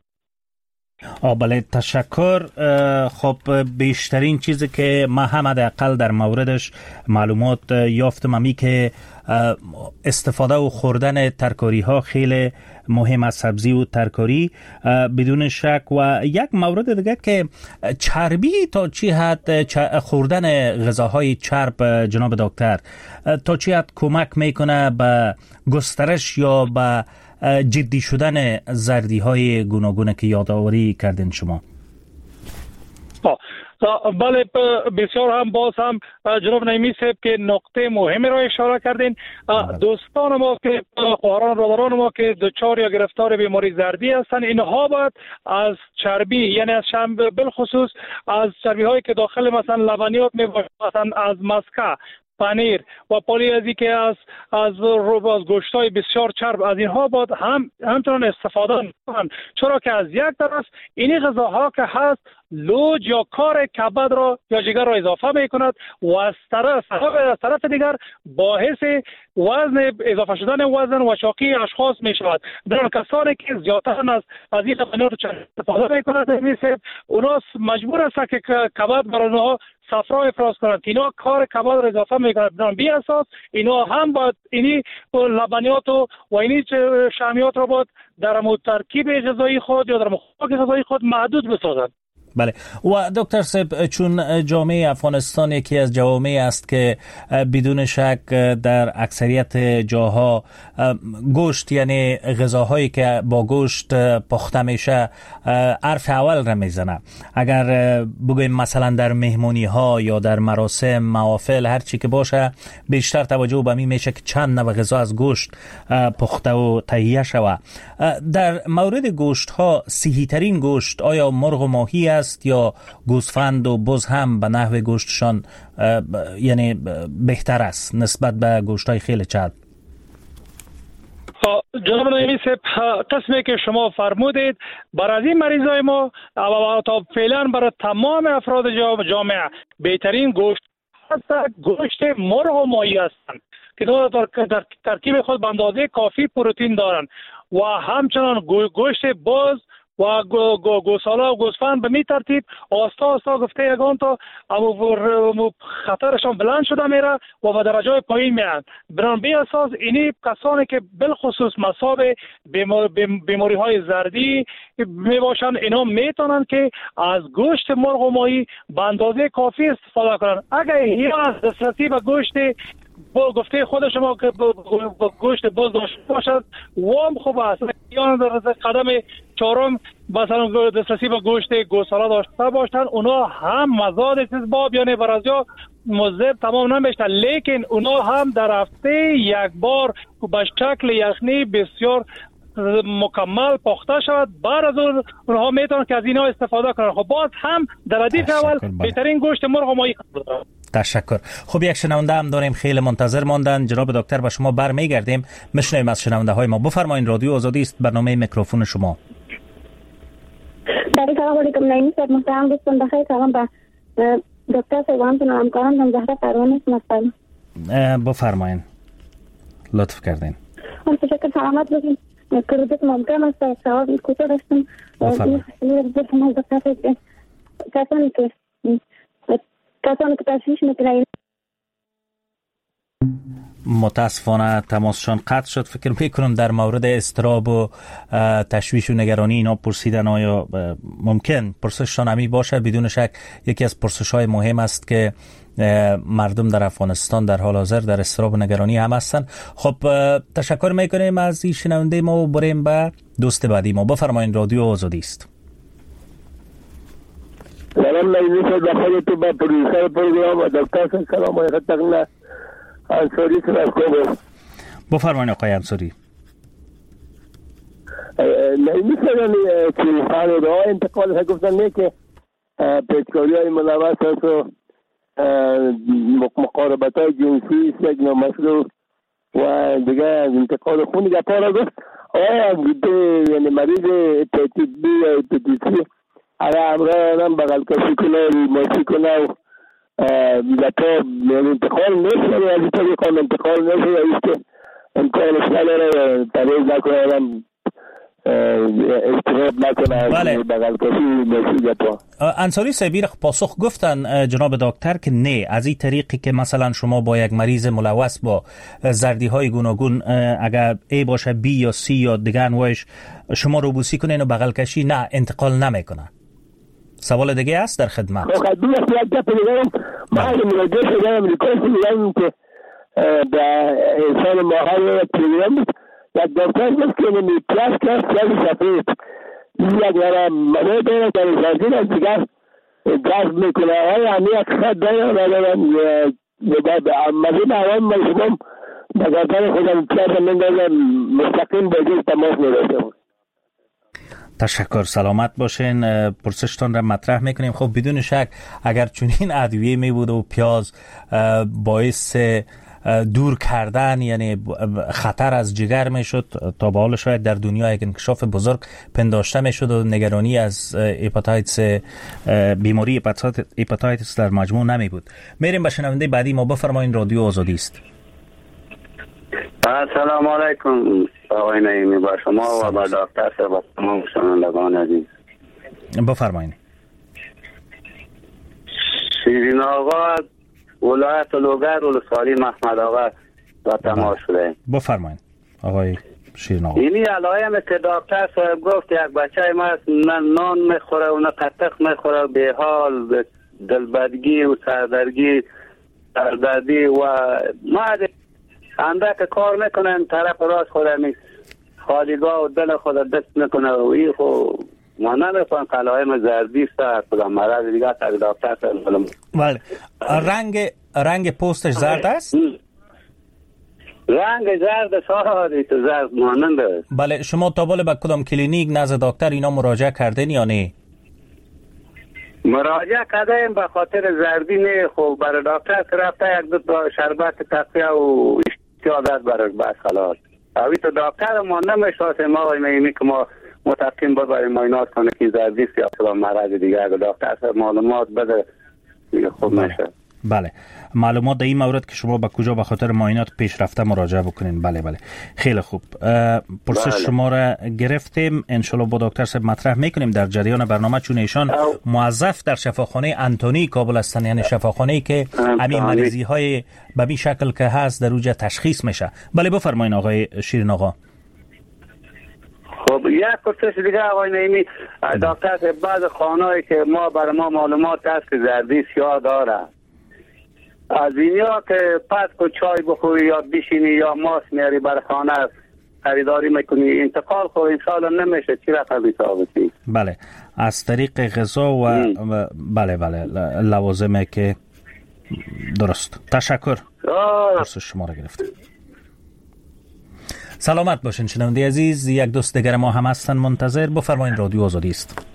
بله تشکر. خب بیشترین چیزی که ما هم حداقل در موردش معلومات یافتم امی که استفاده و خوردن ترکاری ها خیلی مهم از سبزی و ترکاری بدون شک. و یک مورد دیگه که چربی تا چی حد خوردن غذاهای چرب جناب دکتر تا چی حد کمک میکنه به گسترش یا به جدی شدن زردی های گوناگون که یادآوری کردین شما؟ بله بسیار هم باز هم جناب نعیمی صاحب که نقطه مهمی را اشاره کردین. دوستان ما که خواهران برادران ما که دچار یا گرفتار بیماری زردی هستند اینها باید از چربی یعنی از شنب بالخصوص از چربی هایی که داخل مثلا لبنیات می باشند، مثلا از مسکه، پنیر و پالی ازی که از از روب از گوشتای بسیار چرب از اینها باید هم همچنان استفاده کنند، چرا که از یک طرف این غذاها که هست لوج یا کار کبد را یا جگر را اضافه می کند و از طرف از طرف دیگر باعث وزن اضافه شدن وزن و چاقی اشخاص می شود. در کسانی که زیادتر از از این لبنیات استفاده می کنند مثل اونا مجبور است که کبد برای اونها صفرا افراز کنند که اینا کار کبد را اضافه می کنند. در بی اساس اینا هم باید اینی لبنیات و و اینی شحمیات را باید در ترکیب غذایی خود یا در مخابه غذایی خود محدود بسازند. بله. و دکتر صاحب چون جامعه افغانستان یکی از جوامعی است که بدون شک در اکثریت جاها گوشت یعنی غذاهایی که با گوشت پخته میشه حرف اول را میزنه، اگر بگویم مثلا در مهمونی ها یا در مراسم محافل هر چی که باشه بیشتر توجه به می میشه که چند نوع غذا از گوشت پخته و تهیه شود. در مورد گوشت ها صحی ترین گوشت آیا مرغ و ماهی است یا گوسفند و بز هم به نحو گوشتشان یعنی بهتر است نسبت به گوشت‌های خیلی چرب؟ جناب نایمی صاحب، قسمی که شما فرمودید برای این مریضای ما تا فعلا برای تمام افراد جامعه بهترین گوشت هست گوشت مرغ و ماهی هستند که در ترکیب خود به اندازه کافی پروتئین دارند و همچنان گوشت باز و گوساله و گوسفند به می ترتیب آستا آستا گفته یگان تا خطرشان بلند شده میره و به درجه پایین میرن. بران بی اساس اینی کسانی که بالخصوص مصاب بیماری های زردی می باشن اینا میتونن که از گوشت مرغ و ماهی به اندازه کافی استفاده کنن. اگر یا از دسترسی به گوشت با گفته خود شما که گوشت باز داشته باشد وام خوب است، یا در قدم چهارم مثلا دسترسی به گوشت گوساله داشته باشند، اونا هم مزاد استثباب یعنی برازیا مضر تمام نمیشتن، لیکن اونا هم در هفته یک بار به شکل یخنی بسیار مکمل پخته شود. بعد از اون اونها میتونن که از اینا استفاده کنن. خب باز هم در ردیف اول بهترین گوشت مرغ و ماهی قرار. تشکر. خب یک شنونده هم داریم خیلی منتظر ماندن. جناب دکتر به شما برمیگردیم، میشنویم از شنونده های ما. بفرمایید، رادیو آزادی است، برنامه میکروفون شما. سلام علیکم نایمی صاحب، محترم دوستان بخیر. سلام به دکتر صاحب و همچنین همکاران. زهره پروانه هستم. بفرمایید، لطف کردین. هم تشکر. سلامت باشین. کردت ممکن است سوال کوتاه داشتم. بفرمایید. کسانی که کسانی که تشویش میکنن متاسفانه تماسشان قطع شد. فکر میکنم در مورد اضطراب و تشویش و نگرانی اینا پرسیدن. آیا ممکن پرسششان همی باشه؟ بدون شک یکی از پرسش‌های مهم است که مردم در افغانستان در حال حاضر در اضطراب و نگرانی هم هستن. خب تشکر میکنیم از این شنونده ما و بریم به دوست بعدی ما. بفرمایید، رادیو آزادی است. سلام نایمی صاحب، بخیر تو با پروژه پروگرام و دکتر سلام و خدمت انصاری سرکوب. بفرمایید آقای انصاری. نایمی صاحب که خانواده انتقال ها گفتن نه که پیشکاری های ملوث هست و مقاربت های جنسی است یک نوع مشروع و دیگه انتقال خون دیگه پارا گفت آیا یعنی مریض هپاتیت بی یا هپاتیت سی اگر امرا هم بغل کشی کنه ریماسی کنه و لطا انتقال نشه یا از طور کام انتقال نشه یا ایست که امکانش نداره پریز نکنه هم استراب نکنه بغل کشی ریماسی لطا. انصاری صاحبی پاسخ گفتن جناب دکتر که نه، از این طریقی که مثلا شما با یک مریض ملوث با زردی های گوناگون اگر ای باشه بی یا سی یا دیگه انواعش شما روبوسی کنین و بغل کشی نه انتقال نمیکنه. سوال دیگه است در خدمت. خب خدمت است یک دفعه دیگرم ما از مراجعه شده امریکا شدیم که به انسان ماهر یک پروگرام بود یک دکتر بود که نمی پیاس کرد پیاس سفید یک نرم منو داره در زردین از دیگر جذب میکنه های همی یک خط داره ندارم مزید عوام ما شما بگردن خودم پیاس مندازم مستقیم با جز تماس میرسم. تشکر، سلامت باشین. پرسشتان را مطرح میکنیم. خب بدون شک اگر چنین ادویه می بود و پیاز باعث دور کردن یعنی خطر از جگر می شد تا به حال شاید در دنیا یک انکشاف بزرگ پنداشته می شد و نگرانی از هپاتیتس بیماری هپاتیتس در مجموع نمی بود. میریم به شنونده بعدی ما. بفرمایید، رادیو آزادی است. سلام علیکم آقای نایمی، با شما و با دکتر صاحب و تمام شنوندگان عزیز. بفرمایید. شیرین آقا ولایت لوگر ولسوالی محمد آقا با تماس شده. بفرمایید آقای شیرین آقا. اینی علائمی که دکتر صاحب گفت یک بچه ما نه نان میخوره و نه قطق میخوره، به حال دلبدگی و سردرگی سردردی و ما اندک کار میکنن طرف راست خودمی خالیگاه و دل خود دست میکنه و این خو ما نمیفهم قلائم زردی است کدام مرض دیگه تا دکتر صاحب. بله. رنگ رنگ پوستش زرد است؟ رنگ زرد ساده تو زرد مانند است. بله. شما تا بالا به کدام کلینیک نزد دکتر اینا مراجعه کردین یا نه؟ مراجعه کردیم به خاطر زردی نه. خب برای دکتر رفته یک دو تا شربت تقویه و عادت برای بس خلاص. اوی تو دکتر ما نمیشناسیم ما و میمی که ما متقیم ببریم معاینات کنه که زردی یا فلان مرض دیگه. اگه دکتر معلومات بده خوب نشه. بله، معلومات در این مورد که شما به کجا به خاطر معاینات پیشرفته مراجعه بکنین. بله بله خیلی خوب. پرسش بله. شما را گرفتیم، انشالله با دکتر صاحب مطرح میکنیم در جریان برنامه، چون ایشان موظف در شفاخانه انتونی کابل هستند، یعنی شفاخانه‌ای که همین مریضی های به این شکل که هست در اوجه تشخیص میشه. بله بفرمایید آقای شیرین آقا. خب یک پرسش دیگه آقای نعیمی، دکتر صاحب بعض خانه‌ای که ما برای ما معلومات هست که زردی سیاه داره، از اینیا که پس کو چای بخوری یا بشینی یا ماست میاری بر خانه خریداری میکنی، انتقال خو انشاءالله نمیشه، چی رقم حسابتی؟ بله، از طریق غذا و, و بله بله لوازمه که درست. تشکر. پرسش شما را گرفتم. سلامت باشین شنونده عزیز. یک دوست دیگر ما هم هستن منتظر. بفرمایید، رادیو آزادی است.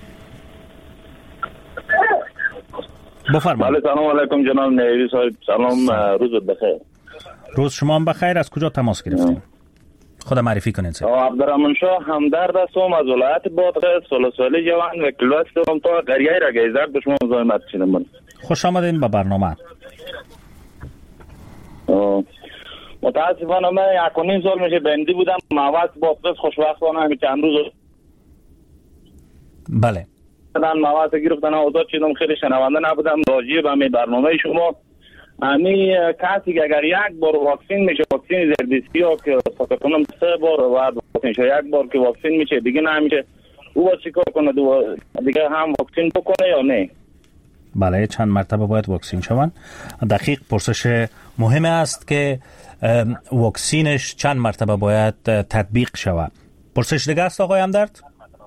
بفرمایید. بله سلام علیکم جناب نیری صاحب. سلام، روز بخیر. روز شما هم بخیر. از کجا تماس گرفتین؟ خود معرفی کنین. عبدالرحمن شاه همدرد هستم از ولایت بادغیس، سالسالی جوان و کلاس دارم تا قریه را گیزد به شما مزاحمت شدم. خوش آمدین به برنامه. متاسفانه من یک و نیم سال میشه بندی بودم، مواد بادغیس خوشبختانه همین چند روز بله دادن مواد گرفتن آزاد شدم. خیلی شنونده نبودم راجع به همین برنامه شما. همین کسی که اگر یک بار واکسین میشه، واکسین زردیسی ها که فکر کنم سه بار و واکسین شه یک بار که واکسین میشه دیگه نمیشه، او باید چیکار کنه؟ دیگه هم واکسین بکنه یا نه؟ بله، چند مرتبه باید واکسین شوند. دقیق پرسش مهم است که واکسینش چند مرتبه باید تطبیق شود. پرسش دیگه است آقای همدرد؟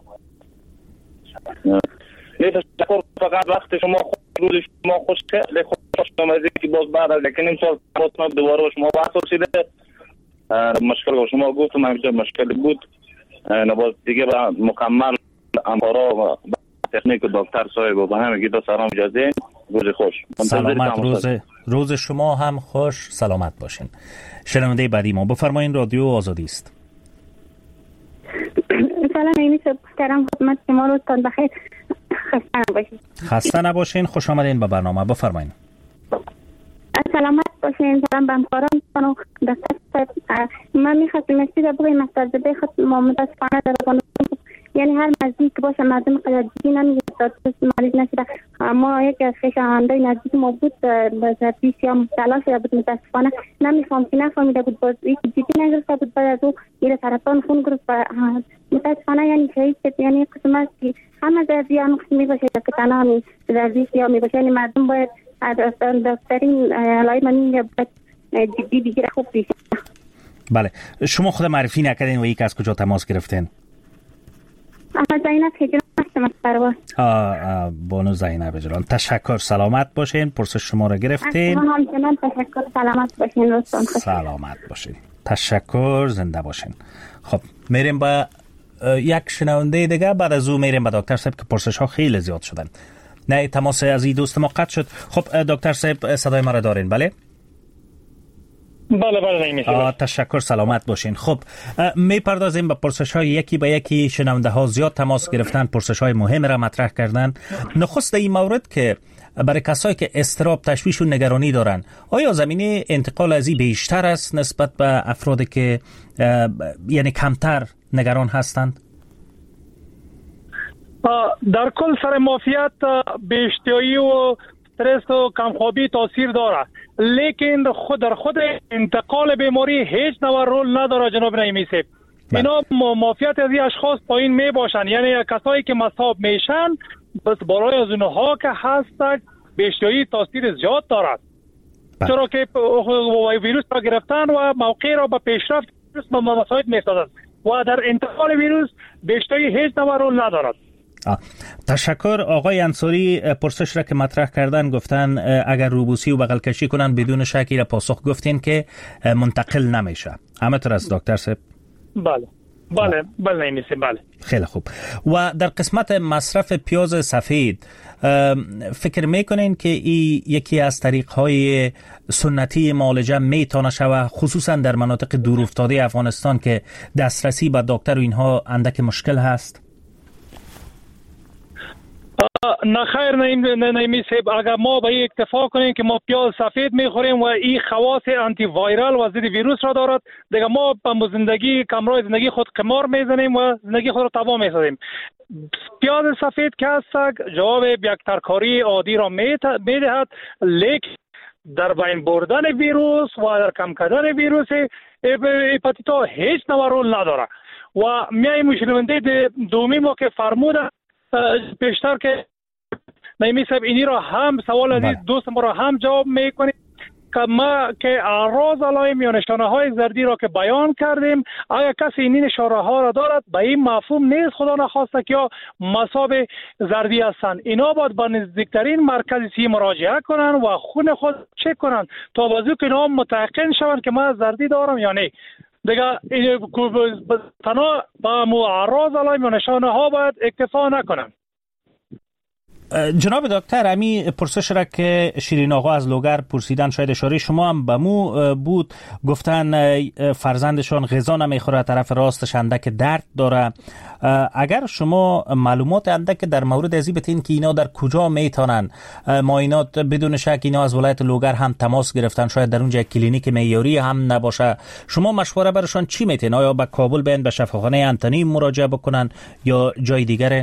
نه تشکر، فقط وقت شما خوش، روز شما خوش، خیلی خوش آمدید که باز بعد از یک نیم سال باز دوباره با شما بحث شده. مشکل با شما گفتم همیشه مشکل بود، باز دیگه با مکمل امپارا و تکنیک دکتر صاحب و همه گیتا سلام اجازه. روز خوش. سلامت. روز روز شما هم خوش، سلامت باشین. شنونده بعدی ما بفرمایید، رادیو آزادی است. سلام ایمی صبح کردم خدمت شما، روزتان بخیر، خسته نباشین. خسته نباشین، خوش آمدین به برنامه. بفرمایید. سلامت باشین. سلام به همکاران و دکتر صاحب. من می‌خواستم مسئله بگویم از تجربه خود ما متاسفانه در افغانستان، یعنی هر نزدیک باشه مردم قدردی نمیگه تا مریض نشده. ما یک از خیشاوندای نزدیک ما بود به زردی سیاه مبتلا شده بود، متاسفانه نمیفهم که نفهمیده بود، باز یک جدی نگرفته بود، بعد از او این سرطان خون گرفت و متاسفانه یعنی شهید شد. یعنی قسم است که همه زردیان قسمی باشه که تنها همین زردی سیاه میباشه، یعنی مردم باید دکترین علائم منی جدی بگیره، خوب بیشه. بله، شما خود معرفی نکردین و یک از کجا تماس گرفتین؟ احمد زینب هجران هستم از پرواز. آه بانو زینب هجران، تشکر، سلامت باشین. پرسش شما را گرفتین. همچنان تشکر، سلامت باشین. روزتان خوش. سلامت باشین. تشکر، زنده باشین. خب میریم با یک شنونده دیگه، بعد از او میریم با دکتر صاحب که پرسش ها خیلی زیاد شدن. نه تماس از این دوست ما قطع شد. خب دکتر صاحب صدای ما را دارین؟ بله بله بله نمیشه. تشکر، سلامت باشین. خب میپردازیم به پرسش های یکی به یکی. شنونده ها زیاد تماس گرفتن، پرسش های مهم را مطرح کردن. نخست این مورد که برای کسایی که اضطراب، تشویش و نگرانی دارن، آیا زمینه انتقال از این بیشتر است نسبت به افرادی که یعنی کمتر نگران هستند؟ در کل سر معافیت بیشتری و استرس و کمخوابی تاثیر داره، لیکن خود در خود انتقال بیماری هیچ نوع رول نداره جناب نعیمی صاحب. اینا معافیت از این اشخاص پایین می باشن، یعنی کسایی که مصاب میشن بس برای از اونها که هستند بیشتری تاثیر زیاد دارد، چرا که ویروس را گرفتن و موقع را به پیشرفت ویروس مساعد میسازد و در انتقال ویروس بیشتری هیچ نوع رول ندارد. آه. تشکر. آقای انصاری پرسش را که مطرح کردن گفتن اگر روبوسی و بغل کشی کنن بدون شکی را پاسخ گفتین که منتقل نمیشه. همه طور از دکتر صاحب؟ بله بله بله نیست. بله خیلی خوب. و در قسمت مصرف پیاز سفید فکر میکنین که این یکی از طریق‌های سنتی معالجه میتونه شود، خصوصا در مناطق دورافتاده افغانستان که دسترسی به دکتر و اینها اندک مشکل هست؟ نه خیر، نه نمیشه. اگر ما به این اکتفا کنیم که ما پیاز سفید میخوریم و این خواص آنتی وایرال و ضد ویروس را دارد، دیگه ما به زندگی کمرای زندگی خود قمار میزنیم و زندگی خود را تباه میسازیم. پیاز سفید که هست جواب یک ترکاری عادی را میدهد، لیکن در بین بردن ویروس و در کم کردن ویروس هپاتیتا هیچ نوع رول نداره. و میای مشنونده دومی ما که فرموده پیشتر که نیمی صاحب اینی را هم سوال عزیز دوست ما را هم جواب میکنیم که ما که اعراض علائم یا نشانه های زردی را که بیان کردیم، اگر کسی این نشانه ها را دارد به این مفهوم نیست خدا نخواسته که یا مصاب زردی هستند، اینا باید به نزدیکترین مرکز صحی مراجعه کنن و خون خود چک کنن تا بازو که اینا متأکد شوند که من زردی دارم یا نه. دیگه تنها با اعراض علائم و نشانه ها باید اکتفا نکنن. جناب دکتر، امی پرسش را که شیرین آقا از لوگر پرسیدن شاید اشاره شما هم به مو بود، گفتن فرزندشان غذا نمیخوره، طرف راستش اندک درد داره. اگر شما معلومات اندک در مورد ازی بتین که اینا در کجا میتونن معاینات، بدون شک اینا از ولایت لوگر هم تماس گرفتن، شاید در اونجا کلینیک معیاری هم نباشه، شما مشوره برشان چی میتین؟ آیا به کابل بین به شفاخانه انتونی مراجعه بکنن یا جای دیگره؟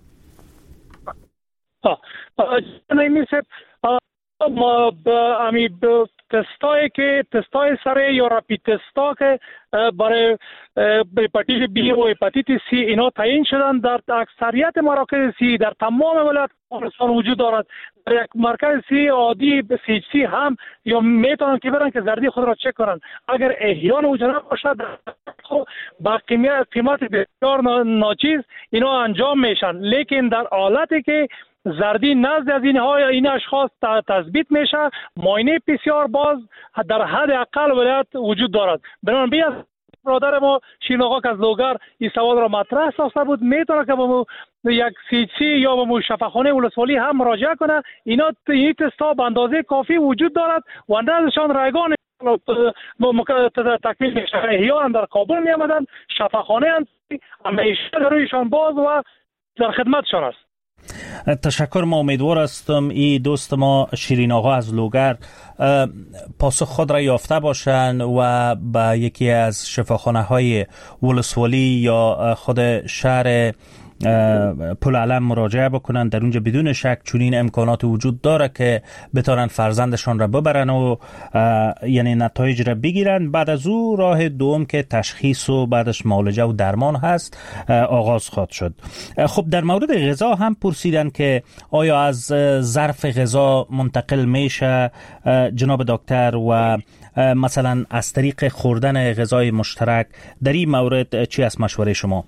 نمیشه ما امی تستایی که تستای سره یا رپید تستا که برای هپاتیت بی و هپاتیت سی اینا تعیین شدن در اکثریت مراکز سی در تمام ولایت افغانستان وجود دارد. در یک مرکز سی عادی سی سی هم یا میتونن که برن که زردی خود را چک کنن. اگر احیان وجود نباشد با قیمت بسیار ناچیز اینا انجام میشن، لیکن در حالتی که زردی نزد از اینها یا این اشخاص تثبیت میشه، معاینه پی سی آر باز در حد اقل ولایت وجود دارد. بنابراین بیا برادر ما شیرین آقا که از لوگر این سوال را مطرح ساخته بود، میتونه که با یک سی سی یا با شفاخانه ولسوالی هم مراجعه کنه. اینا این تستا به اندازه کافی وجود دارد و نزدشان رایگان تکمیل میشه. احیانا در کابل می آمدن، شفاخانه همیشه در رویشان باز و در خدمتشان است. تشکر. ما امیدوار هستم ای دوست ما شیرین آقا از لوگر پاسخ خود را یافته باشند و به یکی از شفاخانه های ولسوالی یا خود شهر پل علم مراجعه بکنن. در اونجا بدون شک چنین امکانات وجود داره که بتونن فرزندشان را ببرن و یعنی نتایج را بگیرن. بعد از او راه دوم که تشخیص و بعدش معالجه و درمان هست آغاز خواهد شد. خب در مورد غذا هم پرسیدن که آیا از ظرف غذا منتقل میشه جناب دکتر و مثلا از طریق خوردن غذای مشترک، در این مورد چی از مشوره شما؟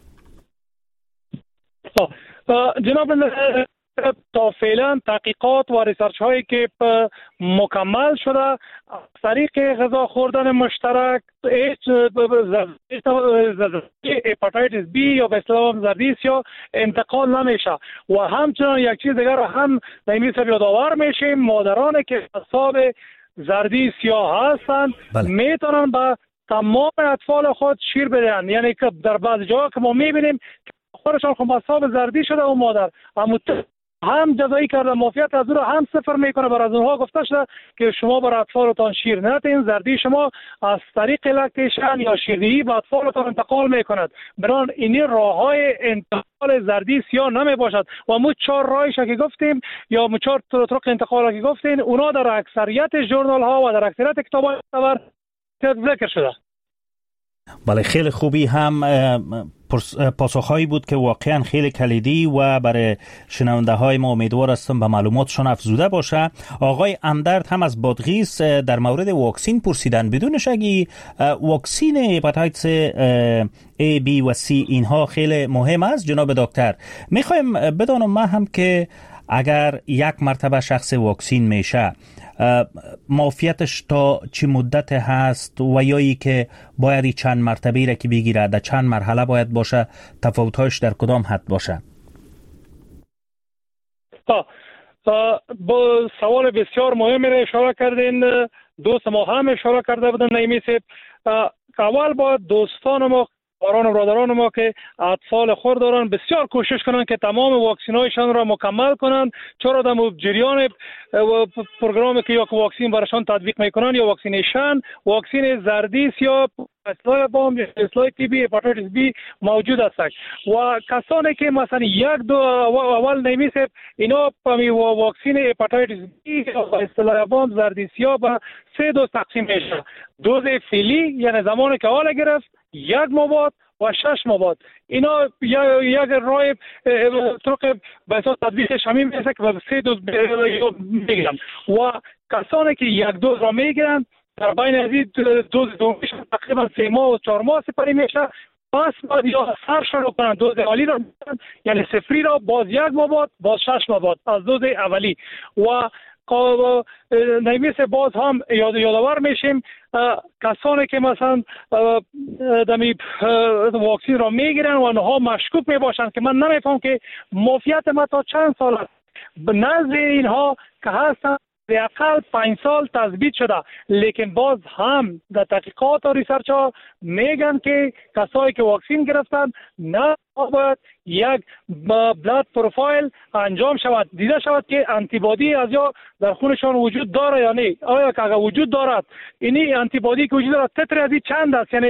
جناب تا فعلا تحقیقات و ریسرچ هایی که مکمل شده از طریق غذا خوردن مشترک هپاتیتس بی یا به اصطلاح زردی سیاه انتقال نمیشه. و همچنان یک چیز دیگر هم نمیشه یادآور میشیم، مادرانی که اصحاب زردی سیاه هستند میتونن به تمام اطفال خود شیر بدهند. یعنی که در بعض جاها که ما میبینیم خودشان خب مصاب زردی شده و مادر هم جزایی کرده، مافیت از او هم صفر میکنه. بر از اونها گفته شده که شما بر اطفالتان شیر ندین، زردی شما از طریق لکتیشن یا شیردهی به اطفالتان انتقال میکند. بران اینی راه های انتقال زردی سیاه نمی باشد و مو چهار راهش که گفتیم یا مو چهار طرق انتقال که گفتیم اونا در اکثریت ژورنال ها و در اکثریت کتاب های معتبر ذکر شده. بله، خیلی خوبی هم پاسخهایی بود که واقعا خیلی کلیدی و برای شنونده های ما امیدوار هستم به معلوماتشون افزوده باشه. آقای اندرد هم از بادغیس در مورد واکسین پرسیدن. بدون شکی واکسین هپاتیتس A, B و C اینها خیلی مهم است جناب دکتر. میخوایم بدانم ما هم که اگر یک مرتبه شخص واکسین میشه معافیتش تا چه مدت هست و یا ای که باید چند مرتبه را که بگیره در چند مرحله باید باشه، تفاوت‌هاش در کدام حد باشه؟ با سوال بسیار مهمی را اشاره کردین. دوست ما هم اشاره کرده بودن نعیمی صاحب. اول با دوستان ما، برادران و برادران ما که اطفال خود دارن بسیار کوشش کنن که تمام واکسینایشان را مکمل کنن، چرا در جریان پروگرامی که یا واکسین براشان تطبیق میکنن یا واکسینیشن، واکسین زردی یا اصلاح بام یا اصلاح تی بی، هپاتیتس بی موجود است و کسانی که مثلا یک دو اول نمیشه اینا پمی واکسین هپاتیتس بی یا اصلاح بام زردی یا به سه دوز تقسیم میشه. دوز فعلی یعنی زمانی که حال گرفت یک مباد و شش مباد، اینا یک راه طرق به اساس تطبیقش همین میشه که به سه دوز میگیرن و کسانی که یک دوز را میگیرن در بین از این دوز دومیش تقریبا سه ماه و چهار ماه سپری میشه. پس باید یا سر شروع کنن دوز اولی را میگیرن، یعنی سفری را باز یک مباد باز شش مباد از دوز اولی و نمیشه. باز هم یاد یادآور میشیم کسانی که مثلا دمی واکسین را میگیرن و آنها مشکوک میباشند که من نمیفهم که معافیت ما تا چند سال است، نزد اینها که هستن اقل پنج سال تثبیت شده، لیکن باز هم در تحقیقات و ریسرچ ها میگن که کسایی که واکسین گرفتن نه باید یک بلاد پروفایل انجام شود، دیده شود که انتیبادی از یا در خونشان وجود داره یا نه. آیا که اگر وجود دارد اینی انتیبادی که وجود دارد تتر از این چند است، یعنی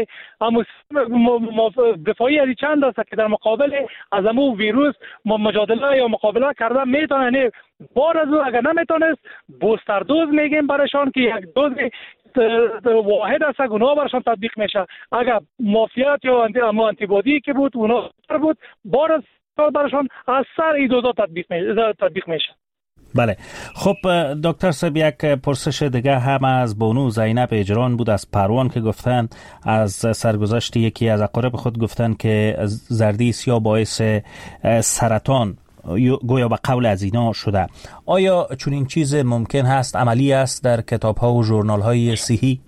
دفاعی از این چند است که در مقابل از امو ویروس مجادله یا مقابله کرده میتونه. نه بار از او اگر نمیتونست بوستر دوز میگیم برشان که یک دوز واحد است اونا برشان تطبیق میشه. اگر معافیت یا آنتیبادی که بود اونا بود بار از برشان از سر این دوزا تطبیق میشه تطبیق میشه. بله. خب دکتر صاحب، یک پرسش دیگه هم از بانو زینب اجران بود از پروان که گفتن از سرگذشت یکی از اقارب خود گفتن که زردی سیاه باعث سرطان گویا به قول از اینا شده. آیا چون این چیز ممکن هست، عملی است در کتاب ها و ژورنال های صحی؟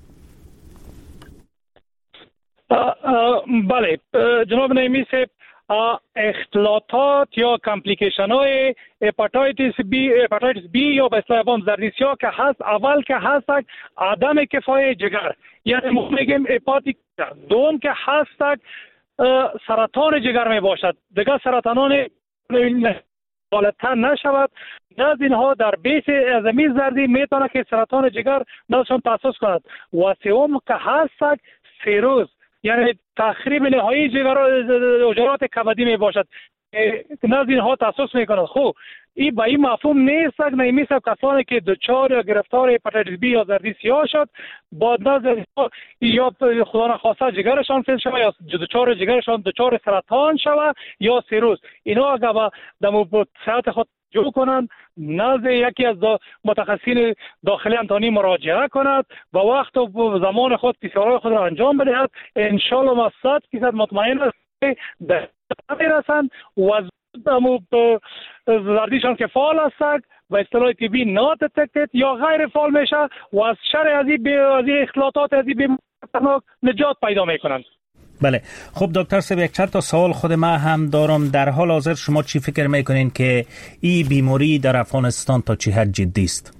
بله جناب نعیمی صاحب، اختلاطات یا کامپلیکیشن های هپاتیتس بی هپاتیتس بی یا به اصطلاح بام زردی سیاه که هست، اول که هست عدم کفای جگر، یعنی ما میگیم هپاتیک. دوم که هست سرطان جگر می باشد، دیگه سرطانان غالب‌تر نشود. نزد اینها در بیس ازمی زردی میتونه که سرطان جگر نزدشان تاسیس کند. و سوم که هست سیروز، یعنی تخریب نهایی جگرات کبدی می باشد، نزد اینها تاسیس میکند. خب این به این مفهوم نیست نمیشه کسانی که دچار یا گرفتار هپاتیتس بی یا زردی سیاه شد با نزد یا خدا نخواسته جگرشان فیل شود یا دچار جگرشان دچار سرطان شود یا سیروز، اینا اگر با صحت خود جو کنند نزد یکی از متخصصین داخلی انتانی مراجعه کند و وقت و زمان خود پی سی آر خود را انجام بدهد، انشالله ما صد فیصد مطمئن است که در میرسند و زردیشان که فعال است و اصطلاح تی بی نات دتکتد یا غیر فعال میشه و از شر از این اختلاطات از این نجات پیدا میکنند. بله. خب دکتر صاحب، یک چند تا سوال خود ما هم دارم. در حال حاضر شما چی فکر میکنین که این بیماری در افغانستان تا چه حد جدی است؟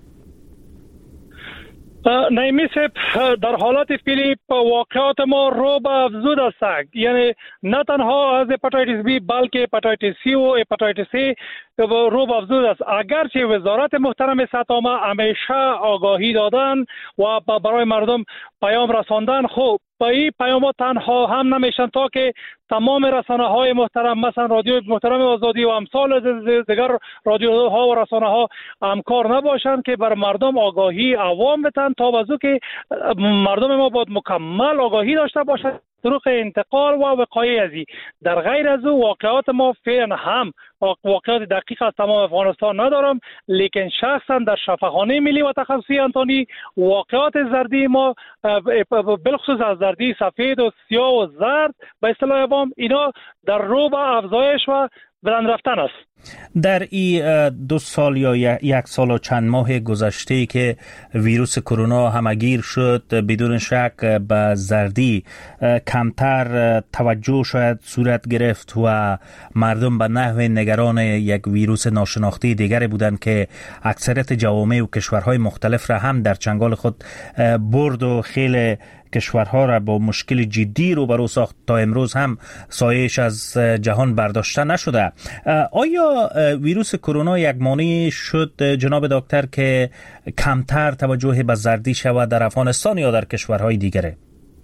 نعیمی صاحب، در حالت فعلی واقعات ما رو به افزود است، یعنی نه تنها از هپاتیتس بی بلکه هپاتیتس سی و هپاتیتس ای رو به افزود است. اگرچه وزارت محترم سطح عامه همیشه آگاهی دادن و برای مردم پیام رساندن، خب با این پیامات تنها هم نمیشن تا که تمام رسانه های محترم مثلا رادیو محترم آزادی و امثال دیگر رادیوها و رسانه ها همکار نباشند که بر مردم آگاهی عوام بدن تا واسه که مردم ما باید مکمل آگاهی داشته باشند طرق انتقال و وقایع ازی. در غیر از او واقعات ما فعلا هم واقعات دقیق از تمام افغانستان ندارم، لیکن شخصا در شفاخانه ملی و تخصصی انتانی واقعات زردی ما بالخصوص از زردی سفید و سیاه و زرد به اصطلاح عوام اینا در رو به افزایش و بلند رفتن است. در این دو سال یا یک سال و چند ماه گذشته که ویروس کرونا همگیر شد، بدون شک به زردی کمتر توجه شاید صورت گرفت و مردم به نحو نگران یک ویروس ناشناخته دیگری بودند که اکثریت جوامع و کشورهای مختلف را هم در چنگال خود برد و خیلی کشورها را با مشکل جدی روبرو ساخت. تا امروز هم سایه‌اش از جهان برداشته نشده. آیا ویروس کرونا یک مانع شد جناب دکتر که کمتر توجه به زردی شود در افغانستان یا در کشورهای دیگره؟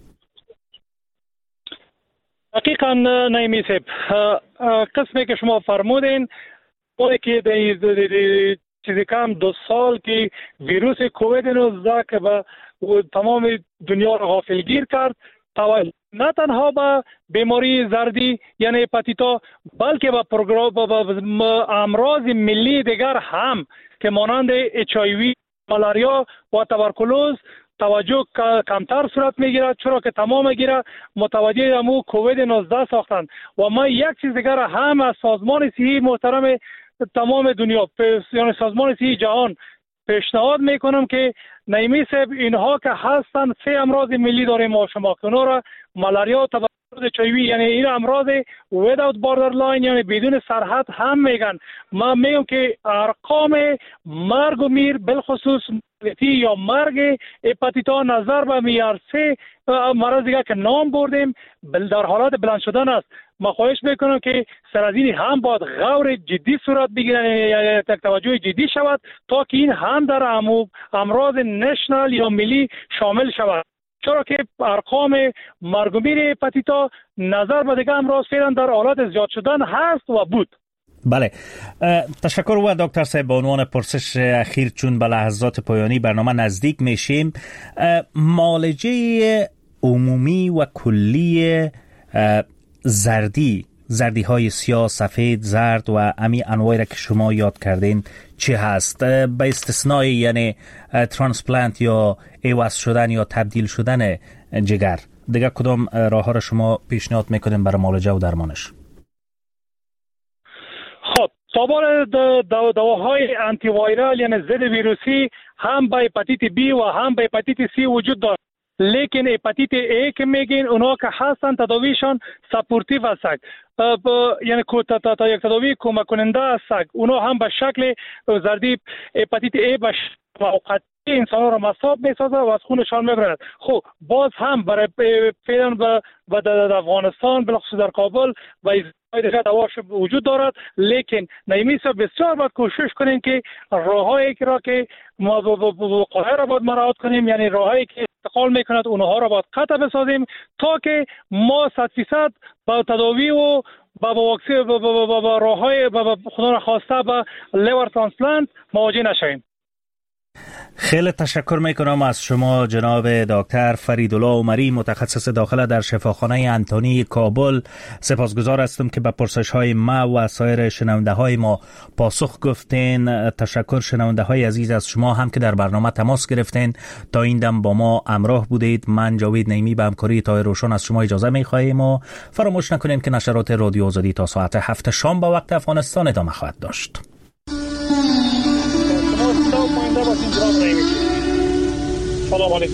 حقیقا نایمی صاحب، قسمی که شما فرمودین اون که در چیزی کم دو سال که ویروس کووید نوزده که به تمام دنیا را غافلگیر کرد، نه تنها به بیماری زردی یعنی هپاتیتا بلکه به پروگرام امراض ملی دیگر هم که مانند اچ آی وی، مالاریا و توبرکولوز توجه کمتر صورت میگیرد، چرا که تمام گیره متوجه امو کووید نوزده ساختند. و ما یک چیز دیگر هم از سازمان صحی محترم تمام دنیا یعنی سازمان صحی جهان پیشنهاد میکنم که نایمی صاحب اینها که هستن سه امراض ملی داریم ما شما که اونها را مالاریا و توبرکولوز چایوی یعنی این امراض without borderline یعنی بدون سرحد هم میگن. ما میگم که ارقام مرگ و میر بالخصوص یا مرگ هپاتیتا نظر به معیار سه مرض دیگه که نام بردیم در حالات بلند شدن است. ما خواهش میکنم که سرازین هم باید غور جدی صورت بگیرن یا توجه جدی شود تا که این هم در امراض نشنال یا ملی شامل شود، چرا که ارقام مرگ و میر هپاتیتا نظر به دیگه امراض فعلا در حالات زیاد شدن هست و بود. بله، تشکر و دکتر صاحب. به عنوان پرسش اخیر چون به لحظات پایانی برنامه نزدیک میشیم، معالجه عمومی و کلی زردی زردی های سیاه، سفید، زرد و امی انواعی را که شما یاد کردین چه هست؟ به استثنای یعنی ترانسپلانت یا عوض شدن یا تبدیل شدن جگر، دیگه کدام راه ها را شما پیشنهاد میکنین برای معالجه و درمانش؟ خب تابال دواهای آنتی وایرال یعنی ضد ویروسی هم به هپاتیت بی و هم به هپاتیت سی وجود دارد، لیکن هپاتیت ای که میگین اونا که هستن تداویشان سپورتیو هستند، یعنی تا یک تداوی کمک کننده هستند. اونا هم به شکل زردی هپاتیت ای به موقتی انسان را مصاب میسازه و از خونشان میبرد. خب باز هم برای فعلا و در افغانستان بلخصوص در کابل و دیگر دواش وجود دارد، لیکن نایمیسا بسیار باید کوشش کنیم که راههایی که را که ما وقایع را باید مراعات کنیم، یعنی راههایی که انتقال میکند اونها را باید قطع بسازیم تا که ما صد فیصد با تداوی و با واکسن با راههای خدا را خواسته با لیور ترانسپلانت مواجه نشویم. خیلی تشکر میکنم از شما جناب دکتر فریدالله عمری، متخصص داخله در شفاخانه انتونی کابل. سپاسگزار هستم که به پرسش های ما و سایر شنونده های ما پاسخ گفتین. تشکر شنونده های عزیز از شما هم که در برنامه تماس گرفتین تا این دم با ما همراه بودید. من جاوید نعیمی به همکاری طاهر روشن از شما اجازه میخواهیم و فراموش نکنید که نشرات رادیو آزادی تا ساعت هفت شام با وقت افغانستان ادامه خواهد داشت. سلام علیکم.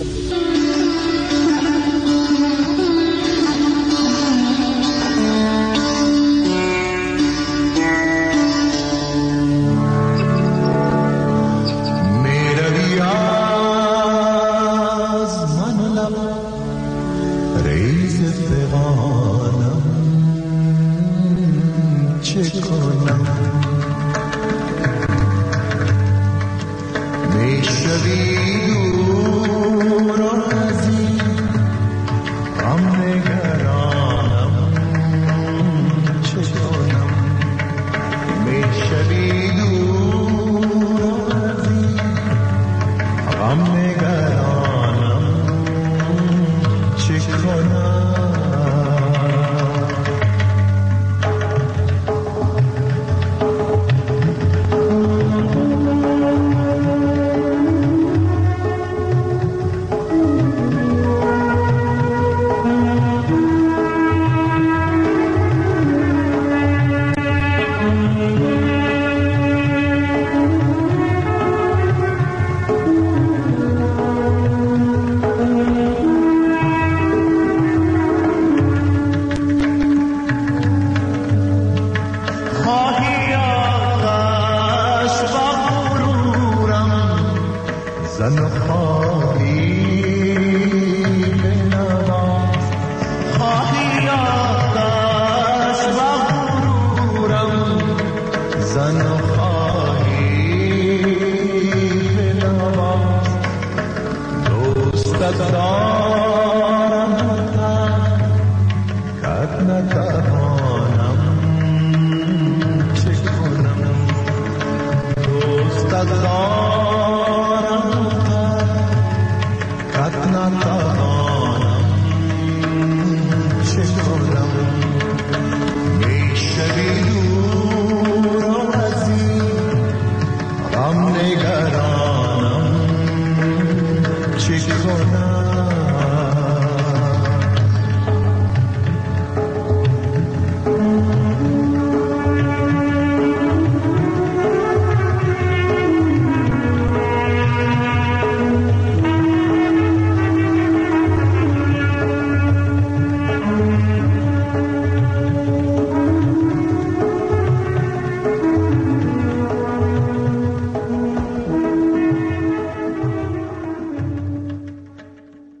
غم نگرانم چه کنم